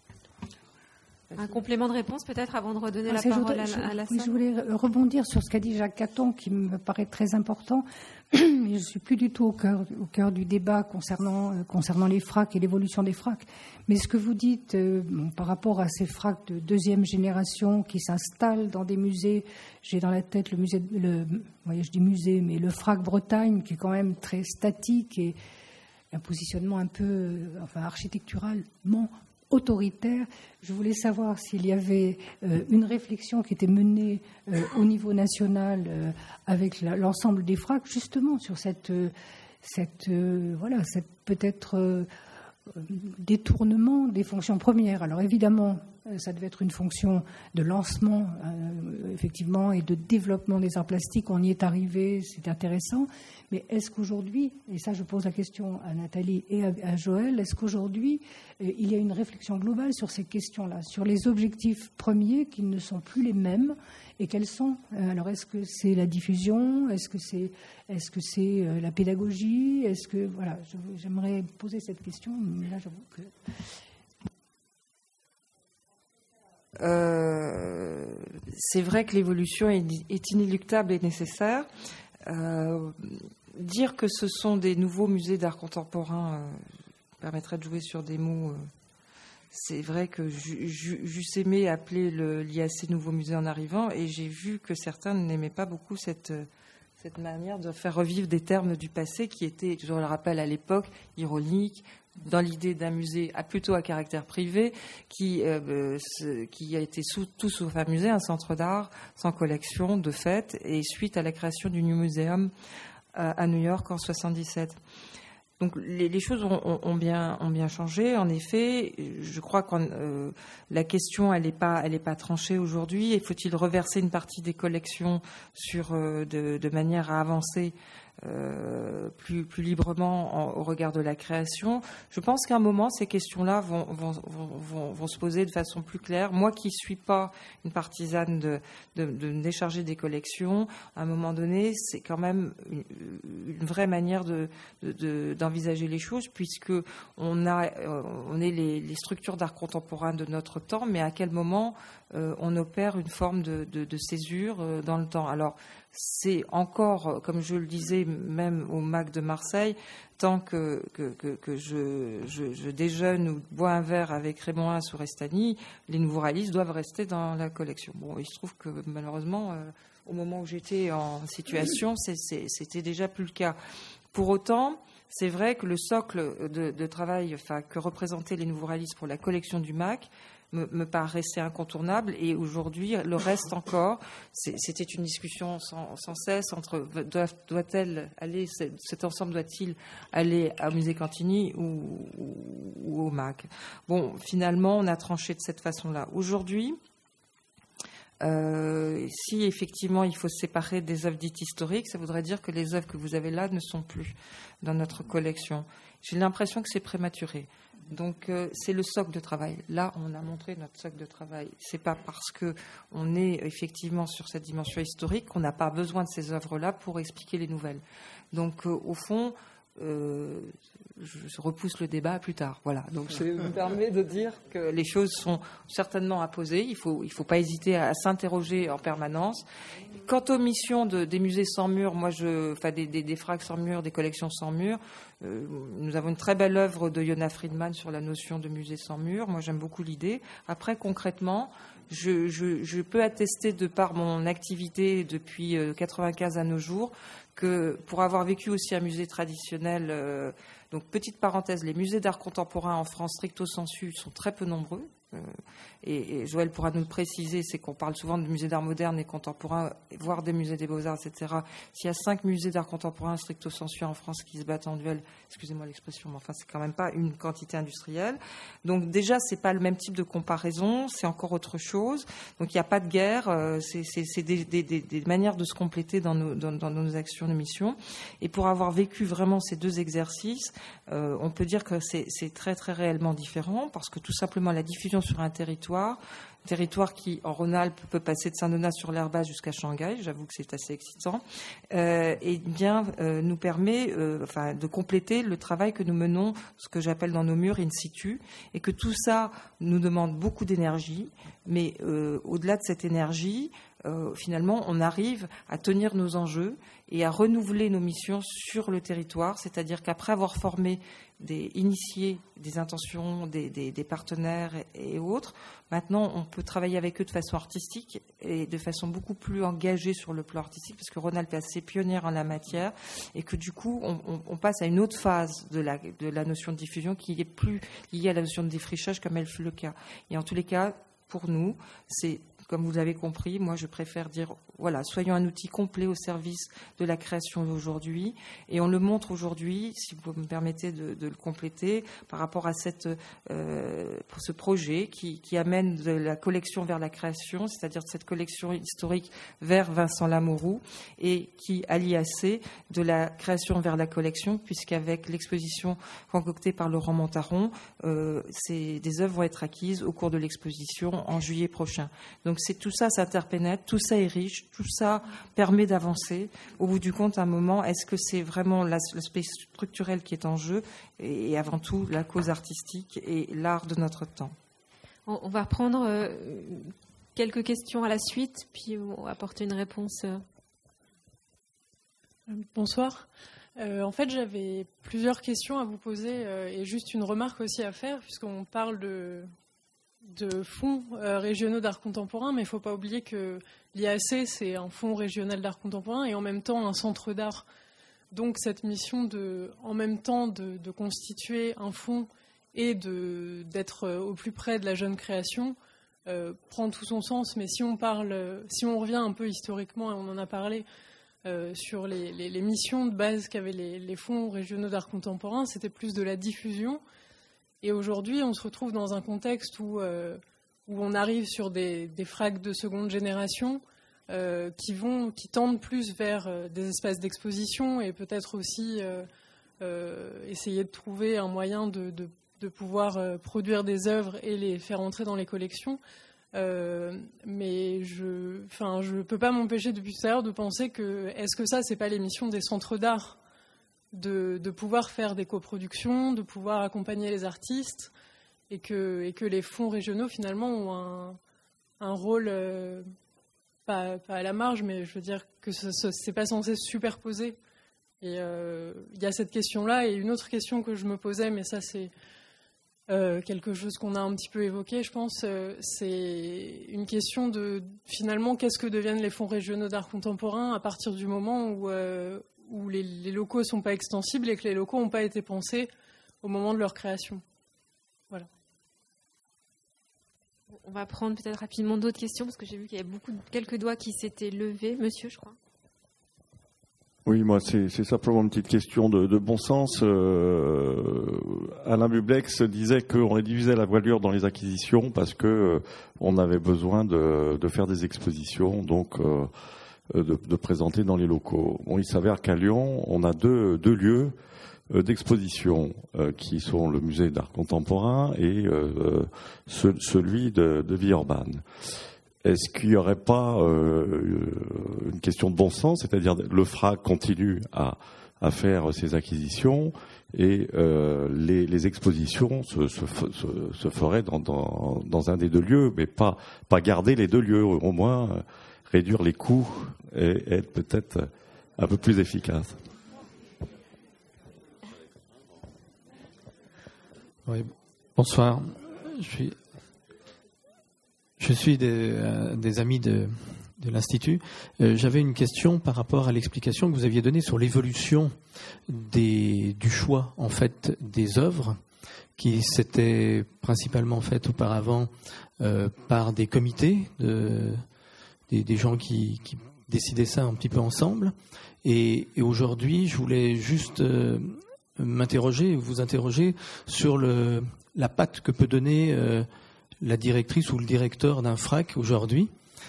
Un complément de réponse peut-être avant de redonner ah, la parole à, à la salle. Oui, je voulais rebondir sur ce qu'a dit Jacques Caton, qui me paraît très important. Je ne suis plus du tout au cœur, au cœur du débat concernant, euh, concernant les FRAC et l'évolution des FRAC. Mais ce que vous dites euh, bon, par rapport à ces FRAC de deuxième génération qui s'installent dans des musées, j'ai dans la tête le musée, le, oui, je dis musée, mais le FRAC Bretagne, qui est quand même très statique et un positionnement un peu, euh, enfin architecturalement autoritaire. Je voulais savoir s'il y avait euh, une réflexion qui était menée euh, au niveau national euh, avec la, l'ensemble des FRAC, justement sur cette, euh, cette euh, voilà, cette peut-être euh, détournement des fonctions premières. Alors évidemment, ça devait être une fonction de lancement, euh, effectivement, et de développement des arts plastiques. On y est arrivé, c'est intéressant. Mais est-ce qu'aujourd'hui, et ça je pose la question à Nathalie et à, à Joël, est-ce qu'aujourd'hui euh, il y a une réflexion globale sur ces questions-là, sur les objectifs premiers qui ne sont plus les mêmes et quels sont euh, alors est-ce que c'est la diffusion, est-ce que c'est, est-ce que c'est euh, la pédagogie, est-ce que voilà, je, j'aimerais poser cette question, mais là j'avoue que Euh, c'est vrai que l'évolution est, est inéluctable et nécessaire. Euh, dire que ce sont des nouveaux musées d'art contemporain euh, permettrait de jouer sur des mots. Euh, c'est vrai que j'eusse aimé appeler le, l'I A C nouveau musée en arrivant, et j'ai vu que certains n'aimaient pas beaucoup cette, cette manière de faire revivre des termes du passé qui étaient, je le rappelle à l'époque, ironiques, dans l'idée d'un musée à, plutôt à caractère privé, qui, euh, ce, qui a été sous, tout sauf un musée, un centre d'art sans collection, de fait, et suite à la création du New Museum euh, à New York en soixante-dix-sept. Donc les, les choses ont, ont, ont, bien, ont bien changé. En effet, je crois que euh, la question, elle n'est pas, elle n'est pas tranchée aujourd'hui. Et faut-il reverser une partie des collections sur, euh, de, de manière à avancer euh, plus, plus librement en, au regard de la création. Je pense qu'à un moment, ces questions-là vont, vont, vont, vont se poser de façon plus claire. Moi qui ne suis pas une partisane de, de, de me décharger des collections, à un moment donné, c'est quand même une, une vraie manière de, de, de, d'envisager les choses, puisque on, a, on est les, les structures d'art contemporain de notre temps, mais à quel moment euh, on opère une forme de, de, de césure euh, dans le temps. Alors, c'est encore, comme je le disais, même au M A C de Marseille, tant que, que, que, que je, je, je déjeune ou bois un verre avec Raymond Haas ou Restani, les nouveaux réalistes doivent rester dans la collection. Bon, il se trouve que malheureusement, euh, au moment où j'étais en situation, c'est, c'est, c'était déjà plus le cas. Pour autant, c'est vrai que le socle de, de travail, enfin, que représentaient les nouveaux réalistes pour la collection du M A C, me, me paraissait incontournable, et aujourd'hui le reste encore. C'est, c'était une discussion sans, sans cesse entre doit, doit-elle aller, cet ensemble doit-il aller au musée Cantini ou, ou, ou au M A C. Bon, finalement, on a tranché de cette façon-là. Aujourd'hui, euh, si effectivement il faut se séparer des œuvres dites historiques, ça voudrait dire que les œuvres que vous avez là ne sont plus dans notre collection. J'ai l'impression que c'est prématuré. Donc euh, c'est le socle de travail. Là, on a montré notre socle de travail. C'est pas parce que on est effectivement sur cette dimension historique qu'on n'a pas besoin de ces œuvres-là pour expliquer les nouvelles. Donc euh, au fond, euh, je repousse le débat à plus tard. Voilà. Donc ça me permet de dire que les choses sont certainement à poser. Il faut, il faut pas hésiter à, à s'interroger en permanence. Quant aux missions de, des musées sans mur, moi, je, enfin des, des, des fracs sans mur, des collections sans mur, euh, nous avons une très belle œuvre de Yona Friedman sur la notion de musée sans mur. Moi, j'aime beaucoup l'idée. Après, concrètement, je, je, je peux attester de par mon activité depuis euh, quatre-vingt-quinze à nos jours que pour avoir vécu aussi un musée traditionnel, euh, donc petite parenthèse, les musées d'art contemporain en France stricto sensu sont très peu nombreux. Euh, et, et Joël pourra nous le préciser, c'est qu'on parle souvent de musées d'art moderne et contemporain, voire des musées des beaux-arts, et cetera. S'il y a cinq musées d'art contemporain stricto sensu en France qui se battent en duel, excusez-moi l'expression, mais enfin c'est quand même pas une quantité industrielle. Donc déjà c'est pas le même type de comparaison, c'est encore autre chose. Donc il n'y a pas de guerre, euh, c'est, c'est, c'est des, des, des, des manières de se compléter dans nos, dans, dans nos actions de mission. Et pour avoir vécu vraiment ces deux exercices, euh, on peut dire que c'est, c'est très très réellement différent, parce que tout simplement la diffusion sur un territoire, territoire qui, en Rhône-Alpes, peut passer de Saint-Donat sur l'Herbasse jusqu'à Shanghai, j'avoue que c'est assez excitant, euh, et bien euh, nous permet euh, enfin, de compléter le travail que nous menons, ce que j'appelle dans nos murs in situ, et que tout ça nous demande beaucoup d'énergie, mais euh, au-delà de cette énergie, euh, finalement, on arrive à tenir nos enjeux et à renouveler nos missions sur le territoire, c'est-à-dire qu'après avoir formé des initiés, des intentions, des, des, des partenaires et, et autres, maintenant on peut travailler avec eux de façon artistique et de façon beaucoup plus engagée sur le plan artistique, parce que Rhône-Alpes est assez pionnière en la matière, et que du coup on, on, on passe à une autre phase de la, de la notion de diffusion qui est plus liée à la notion de défrichage comme elle fut le cas. Et en tous les cas, pour nous, c'est, comme vous l'avez compris, moi je préfère dire, voilà, soyons un outil complet au service de la création d'aujourd'hui, et on le montre aujourd'hui, si vous me permettez de, de le compléter, par rapport à cette, euh, pour ce projet qui, qui amène de la collection vers la création, c'est-à-dire de cette collection historique vers Vincent Lamourou, et qui allie assez de la création vers la collection, puisqu'avec l'exposition concoctée par Laurent Montaron, euh, ces, des œuvres vont être acquises au cours de l'exposition en juillet prochain. Donc c'est tout ça s'interpénètre, tout ça est riche, tout ça permet d'avancer. Au bout du compte, à un moment, est-ce que c'est vraiment l'aspect structurel qui est en jeu, et avant tout la cause artistique et l'art de notre temps? On va reprendre euh, quelques questions à la suite, puis on va apporter une réponse. Bonsoir. Euh, en fait, j'avais plusieurs questions à vous poser euh, et juste une remarque aussi à faire, puisqu'on parle de... de fonds euh, régionaux d'art contemporain, mais il ne faut pas oublier que l'I A C, c'est un fonds régional d'art contemporain et en même temps un centre d'art. Donc cette mission de, en même temps de, de constituer un fonds et de, d'être au plus près de la jeune création euh, prend tout son sens. Mais si on parle, si on revient un peu historiquement, et on en a parlé, euh, sur les, les, les missions de base qu'avaient les, les fonds régionaux d'art contemporain, c'était plus de la diffusion. Et aujourd'hui, on se retrouve dans un contexte où, euh, où on arrive sur des, des fracs de seconde génération euh, qui vont, qui tendent plus vers euh, des espaces d'exposition et peut-être aussi euh, euh, essayer de trouver un moyen de, de, de pouvoir euh, produire des œuvres et les faire entrer dans les collections. Euh, mais je, enfin, je peux pas m'empêcher depuis tout à l'heure de penser que est-ce que ça, c'est pas les missions des centres d'art de, de pouvoir faire des coproductions, de pouvoir accompagner les artistes, et que, et que les fonds régionaux finalement ont un, un rôle euh, pas, pas à la marge, mais je veux dire que ce, ce, c'est pas censé se superposer. Et il euh, y a cette question-là, et une autre question que je me posais, mais ça c'est Euh, quelque chose qu'on a un petit peu évoqué, je pense, euh, c'est une question de, finalement, qu'est-ce que deviennent les fonds régionaux d'art contemporain à partir du moment où, euh, où les, les locaux ne sont pas extensibles et que les locaux n'ont pas été pensés au moment de leur création. Voilà. On va prendre peut-être rapidement d'autres questions, parce que j'ai vu qu'il y avait beaucoup, quelques doigts qui s'étaient levés. Monsieur, je crois. Oui, moi, c'est, c'est simplement une petite question de, de bon sens. Euh, Alain Bublex disait qu'on réduisait la voilure dans les acquisitions parce que euh, on avait besoin de, de faire des expositions, donc euh, de, de présenter dans les locaux. Bon, il s'avère qu'à Lyon, on a deux, deux lieux euh, d'exposition euh, qui sont le musée d'art contemporain et euh, ce, celui de, de Villeurbanne. Est-ce qu'il n'y aurait pas euh, une question de bon sens, c'est-à-dire le F R A C continue à, à faire ses acquisitions et euh, les, les expositions se, se, se, se feraient dans, dans, dans un des deux lieux, mais pas, pas garder les deux lieux, au moins euh, réduire les coûts et être peut-être un peu plus efficace. Oui, bonsoir. Je suis... Je suis des, euh, des amis de, de l'Institut. Euh, j'avais une question par rapport à l'explication que vous aviez donnée sur l'évolution des, du choix en fait des œuvres qui s'étaient principalement faites auparavant euh, par des comités, de, des, des gens qui, qui décidaient ça un petit peu ensemble. Et, et aujourd'hui, je voulais juste euh, m'interroger, vous interroger sur le, la patte que peut donner euh, la directrice ou le directeur d'un F R A C aujourd'hui.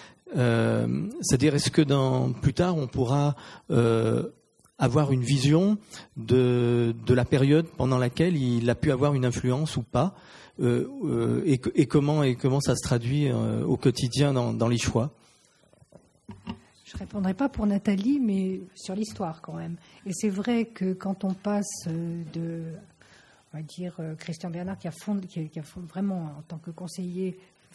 Euh, c'est-à-dire, est-ce que dans, plus tard, on pourra euh, avoir une vision de, de la période pendant laquelle il a pu avoir une influence ou pas, euh, euh, et, et, comment, et comment ça se traduit euh, au quotidien dans, dans les choix? Je ne répondrai pas pour Nathalie, mais sur l'histoire quand même. Et c'est vrai que quand on passe de... on va dire, Christian Bernard, qui a, fondé, qui, a, qui a fondé vraiment, en tant que conseiller,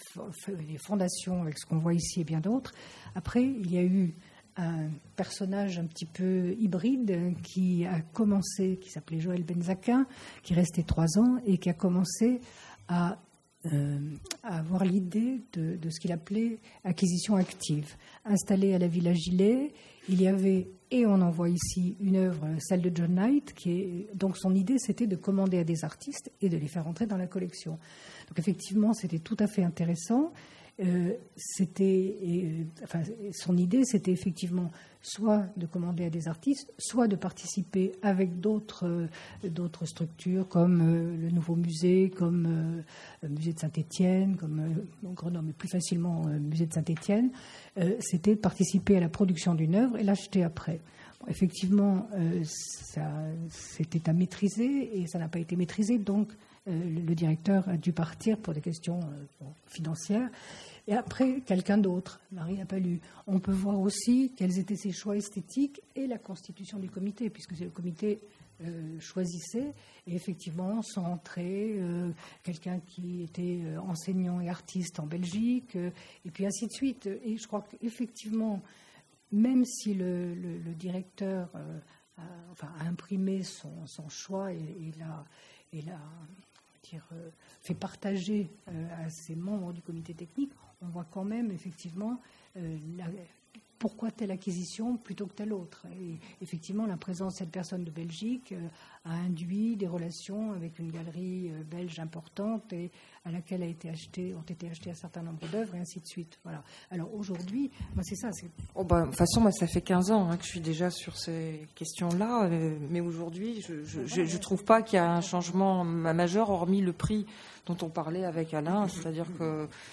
les fondations avec ce qu'on voit ici et bien d'autres. Après, il y a eu un personnage un petit peu hybride qui a commencé, qui s'appelait Joël Benzaquin, qui restait trois ans et qui a commencé à, euh, à avoir l'idée de, de ce qu'il appelait acquisition active. Installé à la Villa Gilet, il y avait... Et on en voit ici une œuvre, celle de John Knight, qui est, donc son idée c'était de commander à des artistes et de les faire entrer dans la collection. Donc effectivement, c'était tout à fait intéressant. Euh, c'était, euh, enfin, son idée c'était effectivement soit de commander à des artistes, soit de participer avec d'autres, euh, d'autres structures comme euh, le Nouveau Musée, comme euh, le Musée de Saint-Étienne, comme euh, Grenoble, mais plus facilement le euh, Musée de Saint-Étienne. Euh, c'était de participer à la production d'une œuvre et l'acheter après. Bon, effectivement, euh, ça, c'était à maîtriser et ça n'a pas été maîtrisé, donc euh, le, le directeur a dû partir pour des questions euh, bon, financières. Et après, quelqu'un d'autre, Marie Appalu. On peut voir aussi quels étaient ses choix esthétiques et la constitution du comité, puisque c'est le comité euh, choisissait. Et effectivement, sans entrer, euh, quelqu'un qui était euh, enseignant et artiste en Belgique, euh, et puis ainsi de suite. Et je crois qu'effectivement, même si le, le, le directeur euh, a, enfin, a imprimé son, son choix et, et l'a... Et l'a dire, euh, fait partager euh, à ses membres du comité technique, on voit quand même effectivement euh, la, pourquoi telle acquisition plutôt que telle autre. Et effectivement, la présence de cette personne de Belgique euh, a induit des relations avec une galerie euh, belge importante et à laquelle a été acheté, ont été achetées un certain nombre d'œuvres et ainsi de suite. Voilà. Alors aujourd'hui, moi c'est ça. C'est... Oh bah, de toute façon, moi ça fait quinze ans hein, que je suis déjà sur ces questions-là, euh, mais aujourd'hui, je ne trouve pas qu'il y a un changement majeur hormis le prix dont on parlait avec Alain, c'est-à-dire que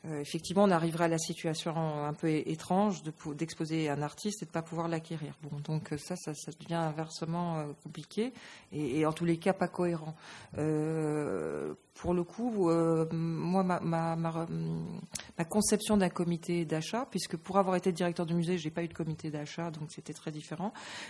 Euh, effectivement, on arriverait à la situation un peu étrange de, d'exposer un artiste et de ne pas pouvoir l'acquérir. Bon, donc ça, ça, ça devient inversement euh, compliqué et, et en tous les cas pas cohérent. Euh, pour le coup, euh, moi, ma, ma, ma, ma conception d'un comité d'achat, puisque pour avoir été directeur du musée, j'ai pas eu de comité d'achat, donc c'était très différent.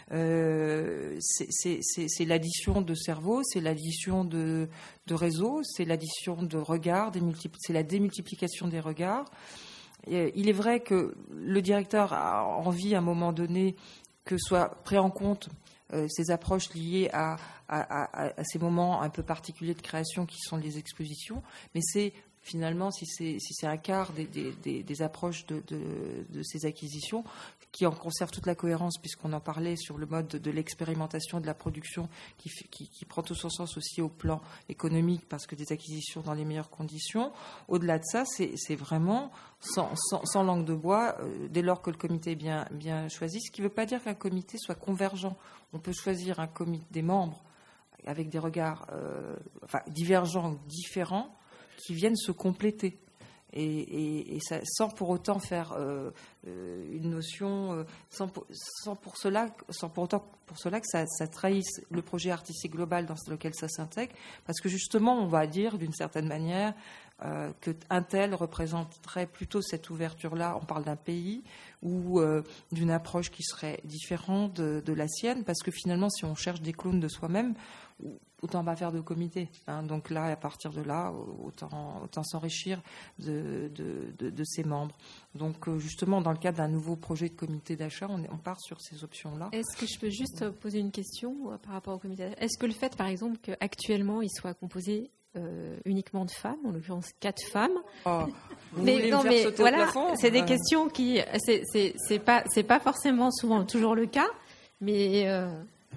Euh, c'est, c'est, c'est, c'est l'addition de cerveau, c'est l'addition de, de réseau, c'est l'addition de regards, des multipli- c'est la démultiplication des regards. Et il est vrai que le directeur a envie à un moment donné que soit pris en compte euh, ces approches liées à, à, à, à ces moments un peu particuliers de création qui sont les expositions, mais c'est finalement, si c'est, si c'est un quart des, des, des, des approches de, de, de ces acquisitions, qui en conserve toute la cohérence, puisqu'on en parlait sur le mode de, de l'expérimentation, de la production, qui, qui, qui prend tout son sens aussi au plan économique, parce que des acquisitions dans les meilleures conditions. Au-delà de ça, c'est, c'est vraiment sans, sans, sans langue de bois, euh, dès lors que le comité est bien, bien choisi, ce qui ne veut pas dire qu'un comité soit convergent. On peut choisir un comité des membres avec des regards euh, enfin, divergents ou différents, qui viennent se compléter et, et, et ça, sans pour autant faire euh, une notion, euh, sans, pour, sans pour cela, sans pour autant pour cela que ça, ça trahisse le projet artistique global dans lequel ça s'intègre, parce que justement, on va dire d'une certaine manière euh, que un tel représenterait plutôt cette ouverture-là. On parle d'un pays ou euh, d'une approche qui serait différente de, de la sienne, parce que finalement, si on cherche des clones de soi-même, autant pas faire de comité. Hein. Donc là, à partir de là, autant, autant s'enrichir de, de, de, de ses membres. Donc justement, dans le cadre d'un nouveau projet de comité d'achat, on, on part sur ces options-là. Est-ce que je peux juste poser une question par rapport au comité d'achat ? Est-ce que le fait, par exemple, qu'actuellement, il soit composé euh, uniquement de femmes, en l'occurrence quatre femmes. Oh, mais non, mais voilà, c'est des questions qui, c'est, c'est, c'est pas, c'est pas forcément souvent toujours le cas, mais. Euh...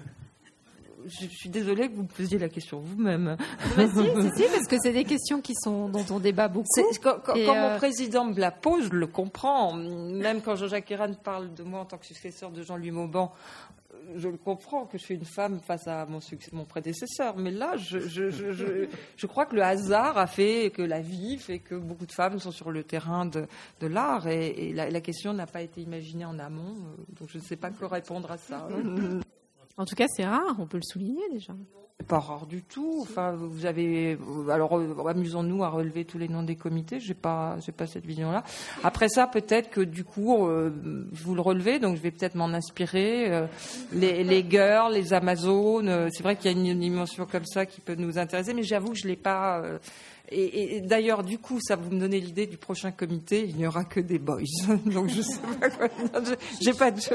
Je suis désolée que vous me posiez la question vous-même. Bah, si, si, si, parce que c'est des questions qui sont, dont on débat beaucoup. C'est, quand quand, et quand euh... mon président me la pose, je le comprends. Même quand Jean-Jacques Herrane parle de moi en tant que successeur de Jean-Louis Mauban, je le comprends que je suis une femme face à mon, mon prédécesseur. Mais là, je, je, je, je, je crois que le hasard a fait que la vie fait que beaucoup de femmes sont sur le terrain de, de l'art. Et, et la, la question n'a pas été imaginée en amont. Donc je ne sais pas quoi répondre à ça. En tout cas, c'est rare, on peut le souligner déjà. C'est pas rare du tout. Enfin, vous avez, alors amusons-nous à relever tous les noms des comités. J'ai pas, j'ai pas cette vision-là. Après ça, peut-être que du coup, euh, vous le relevez, donc je vais peut-être m'en inspirer. Euh, les, les girls, les Amazones. Euh, c'est vrai qu'il y a une, une dimension comme ça qui peut nous intéresser, mais j'avoue que je l'ai pas. Euh, Et, et d'ailleurs, du coup, ça vous me donner l'idée du prochain comité. Il n'y aura que des boys. Donc je sais pas quoi. Non, j'ai pas de.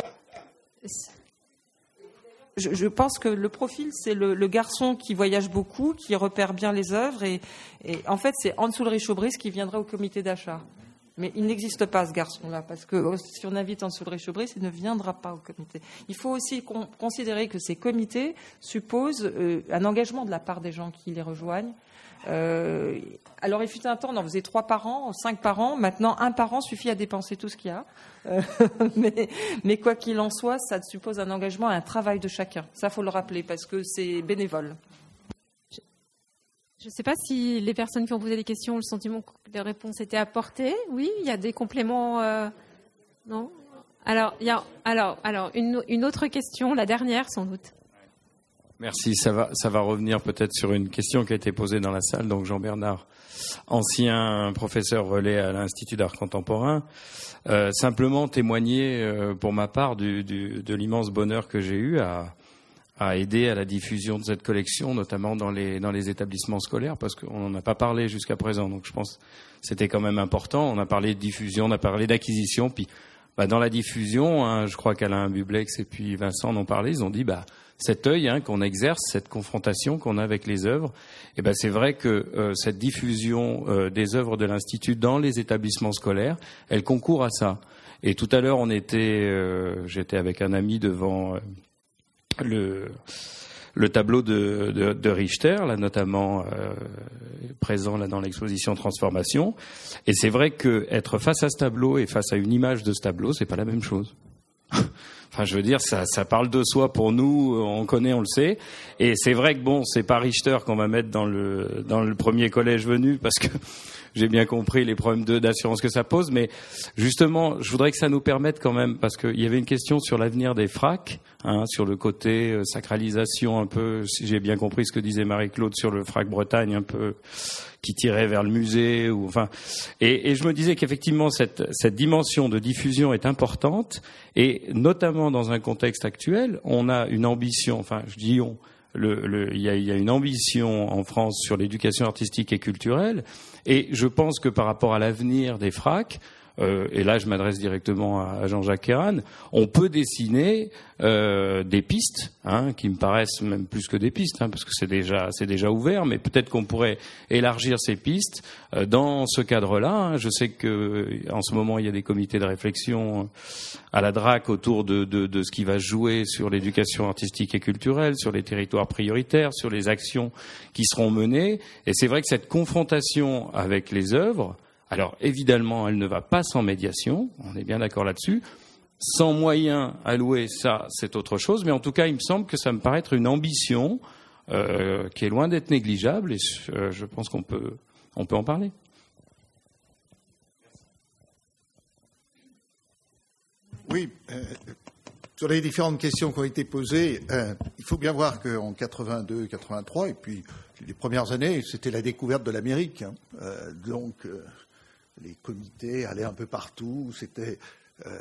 Je, je pense que le profil, c'est le, le garçon qui voyage beaucoup, qui repère bien les œuvres. Et, et en fait, c'est Anne-Soulrich Chobris qui viendra au comité d'achat. Mais il n'existe pas, ce garçon-là, parce que si on invite Anne-Soulrich Chobris, il ne viendra pas au comité. Il faut aussi con- considérer que ces comités supposent euh, un engagement de la part des gens qui les rejoignent. Euh, alors, il fut un temps, on en faisait trois par an, cinq par an. Maintenant, un par an suffit à dépenser tout ce qu'il y a. Euh, mais, mais quoi qu'il en soit, ça suppose un engagement et un travail de chacun. Ça, faut le rappeler, parce que c'est bénévole. Je ne sais pas si les personnes qui ont posé des questions ont le sentiment que les réponses étaient apportées. Oui, il y a des compléments. Euh... Non. Alors, il y a alors, alors une, une autre question, la dernière sans doute. Merci. Ça va, ça va revenir peut-être sur une question qui a été posée dans la salle. Donc Jean Bernard, ancien professeur relais à l'Institut d'art contemporain, euh, simplement témoigner euh, pour ma part du, du, de l'immense bonheur que j'ai eu à, à aider à la diffusion de cette collection, notamment dans les, dans les établissements scolaires, parce qu'on n'en a pas parlé jusqu'à présent. Donc je pense que c'était quand même important. On a parlé de diffusion, on a parlé d'acquisition, puis bah, dans la diffusion, hein, je crois qu'Alain Bublex et puis Vincent en ont parlé, ils ont dit bah cet œil hein, qu'on exerce, cette confrontation qu'on a avec les œuvres, et ben c'est vrai que euh, cette diffusion euh, des œuvres de l'Institut dans les établissements scolaires, elle concourt à ça. Et tout à l'heure, on était, euh, j'étais avec un ami devant euh, le le tableau de, de, de Richter, là notamment euh, présent là dans l'exposition Transformation. Et c'est vrai que être face à ce tableau et face à une image de ce tableau, c'est pas la même chose. Enfin, je veux dire, ça, ça parle de soi pour nous, on connaît, on le sait. Et c'est vrai que bon, c'est pas Richter qu'on va mettre dans le dans le premier collège venu, parce que j'ai bien compris les problèmes de, d'assurance que ça pose. Mais justement, je voudrais que ça nous permette quand même, parce qu'il y avait une question sur l'avenir des fracs, hein, sur le côté euh, sacralisation un peu, si j'ai bien compris ce que disait Marie-Claude sur le frac Bretagne, un peu qui tirait vers le musée, ou enfin. Et, et je me disais qu'effectivement cette, cette dimension de diffusion est importante, et notamment dans un contexte actuel, on a une ambition. Enfin, je dis on. Le, le, il, y a, il y a une ambition en France sur l'éducation artistique et culturelle, et je pense que par rapport à l'avenir des fracs, euh, et là je m'adresse directement à Jean-Jacques Kéran, on peut dessiner euh, des pistes, hein, qui me paraissent même plus que des pistes, hein, parce que c'est déjà, c'est déjà ouvert, mais peut-être qu'on pourrait élargir ces pistes euh, dans ce cadre-là. Hein. Je sais que en ce moment il y a des comités de réflexion à la D R A C autour de, de, de ce qui va se jouer sur l'éducation artistique et culturelle, sur les territoires prioritaires, sur les actions qui seront menées. Et c'est vrai que cette confrontation avec les œuvres, alors évidemment, elle ne va pas sans médiation, on est bien d'accord là-dessus. Sans moyens alloués, ça, c'est autre chose. Mais en tout cas, il me semble que ça me paraît être une ambition euh, qui est loin d'être négligeable, et euh, je pense qu'on peut, on peut en parler. Oui, euh, sur les différentes questions qui ont été posées, euh, il faut bien voir qu'en quatre-vingt-deux, quatre-vingt-trois, et puis les premières années, c'était la découverte de l'Amérique. Hein. Euh, donc, euh, les comités allaient un peu partout. C'était euh,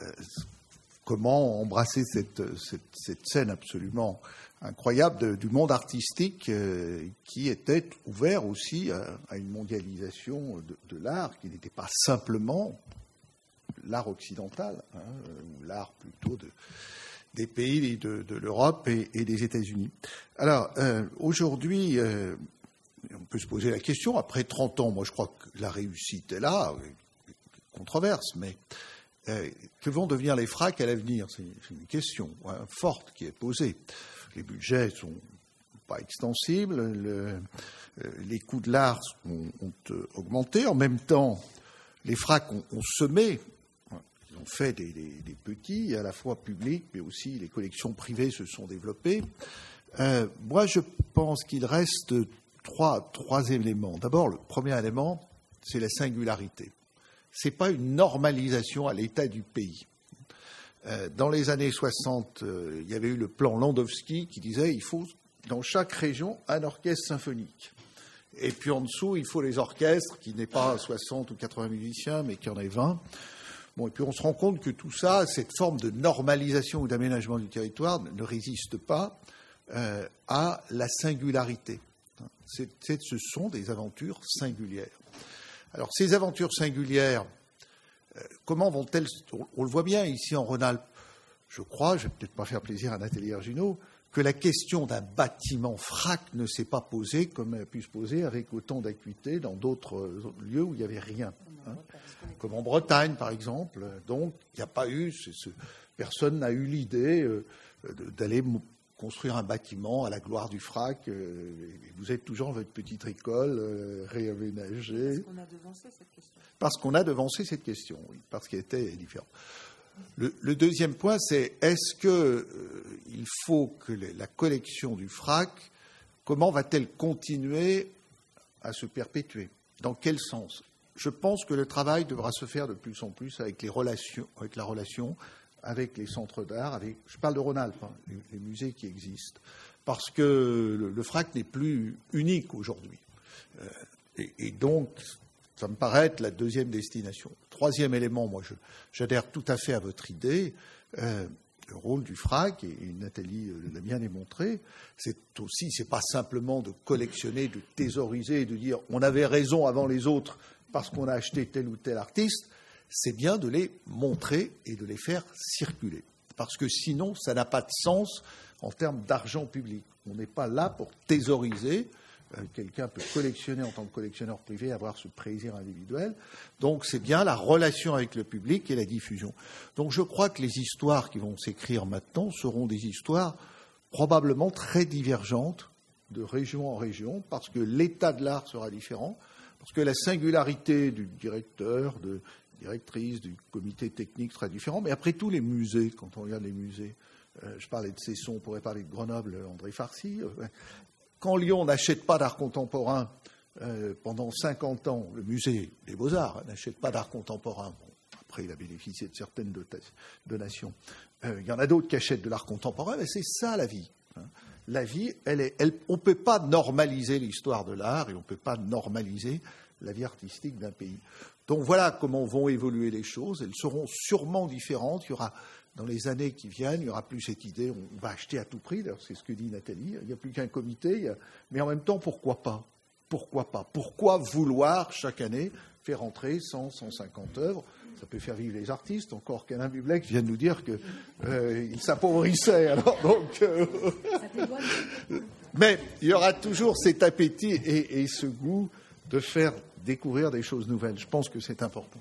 comment embrasser cette, cette, cette scène absolument incroyable de, du monde artistique euh, qui était ouvert aussi à, à une mondialisation de, de l'art qui n'était pas simplement l'art occidental, hein, ou l'art plutôt de, des pays de, de l'Europe et, et des États-Unis. Alors, euh, aujourd'hui, euh, on peut se poser la question, après trente ans, moi je crois que la réussite est là, controverse, mais euh, que vont devenir les fracs à l'avenir? C'est une question hein, forte qui est posée. Les budgets sont pas extensibles, le, euh, les coûts de l'art ont, ont augmenté, en même temps, les fracs ont, ont semé. Ils ont fait des, des, des petits, à la fois publics, mais aussi les collections privées se sont développées. Euh, moi, je pense qu'il reste trois, trois éléments. D'abord, le premier élément, c'est la singularité. Ce n'est pas une normalisation à l'état du pays. Euh, dans les années soixante, euh, il y avait eu le plan Landowski qui disait qu'il faut, dans chaque région, un orchestre symphonique. Et puis en dessous, il faut les orchestres, qui n'est pas soixante ou quatre-vingts musiciens, mais qui en ait vingt. Bon, et puis on se rend compte que tout ça, cette forme de normalisation ou d'aménagement du territoire ne résiste pas euh, à la singularité. C'est, c'est, ce sont des aventures singulières. Alors ces aventures singulières, euh, comment vont-elles... On, on le voit bien ici en Rhône-Alpes, je crois, je ne vais peut-être pas faire plaisir à Nathalie Arginaud, que la question d'un bâtiment frac ne s'est pas posée comme elle a pu se poser avec autant d'acuité dans d'autres lieux où il n'y avait rien. Hein, comme en Bretagne, par exemple. Donc, il n'y a pas eu... Ce, ce, personne n'a eu l'idée euh, d'aller construire un bâtiment à la gloire du frac. Euh, vous êtes toujours dans votre petite école euh, réaménagée. Parce qu'on a devancé cette question. Parce qu'on a devancé cette question, oui, parce qu'elle était différente. Le, le deuxième point, c'est est-ce qu'il euh, faut que les, la collection du frac, comment va-t-elle continuer à se perpétuer? Dans quel sens? Je pense que le travail devra se faire de plus en plus avec les relations, avec la relation avec les centres d'art, avec, je parle de Rhône-Alpes, hein, les, les musées qui existent, parce que le, le frac n'est plus unique aujourd'hui. Euh, et, et donc, ça me paraît être la deuxième destination. Troisième élément, moi, je, j'adhère tout à fait à votre idée. Euh, le rôle du frac, et, et Nathalie l'a bien démontré, c'est aussi, c'est pas simplement de collectionner, de thésauriser et de dire on avait raison avant les autres parce qu'on a acheté tel ou tel artiste. C'est bien de les montrer et de les faire circuler. Parce que sinon, ça n'a pas de sens en termes d'argent public. On n'est pas là pour thésauriser. Quelqu'un peut collectionner en tant que collectionneur privé, avoir ce plaisir individuel. Donc c'est bien la relation avec le public et la diffusion. Donc je crois que les histoires qui vont s'écrire maintenant seront des histoires probablement très divergentes de région en région, parce que l'état de l'art sera différent, parce que la singularité du directeur, de directrice, du comité technique sera différent. Mais après tout, les musées, quand on regarde les musées, euh, je parlais de Cesson, on pourrait parler de Grenoble, André Farcy. Euh, Quand Lyon n'achète pas d'art contemporain, Euh, pendant cinquante ans, le musée des Beaux-Arts n'achète pas d'art contemporain. Bon, après, il a bénéficié de certaines donations. Euh, il y en a d'autres qui achètent de l'art contemporain, mais c'est ça la vie. Hein. La vie, elle est, elle, on ne peut pas normaliser l'histoire de l'art et on ne peut pas normaliser la vie artistique d'un pays. Donc voilà comment vont évoluer les choses. Elles seront sûrement différentes. Il y aura, dans les années qui viennent, il n'y aura plus cette idée, on va acheter à tout prix. D'ailleurs, c'est ce que dit Nathalie. Il n'y a plus qu'un comité. Il y a... Mais en même temps, pourquoi pas ? Pourquoi pas ? Pourquoi vouloir chaque année faire entrer cent, cent cinquante œuvres ? Ça peut faire vivre les artistes. Encore qu'Alain Bublek vient de nous dire qu'il euh, s'appauvrissait. Alors donc, euh... mais il y aura toujours cet appétit et, et ce goût de faire découvrir des choses nouvelles. Je pense que c'est important.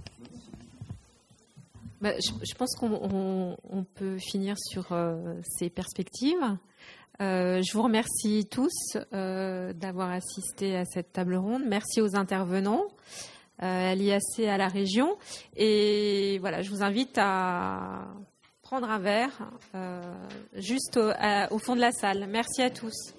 Bah, je, je pense qu'on on, on peut finir sur euh, ces perspectives. Euh, je vous remercie tous euh, d'avoir assisté à cette table ronde. Merci aux intervenants, euh, à l'I A C, à la région. Et voilà, je vous invite à prendre un verre euh, juste au, à, au fond de la salle. Merci à tous.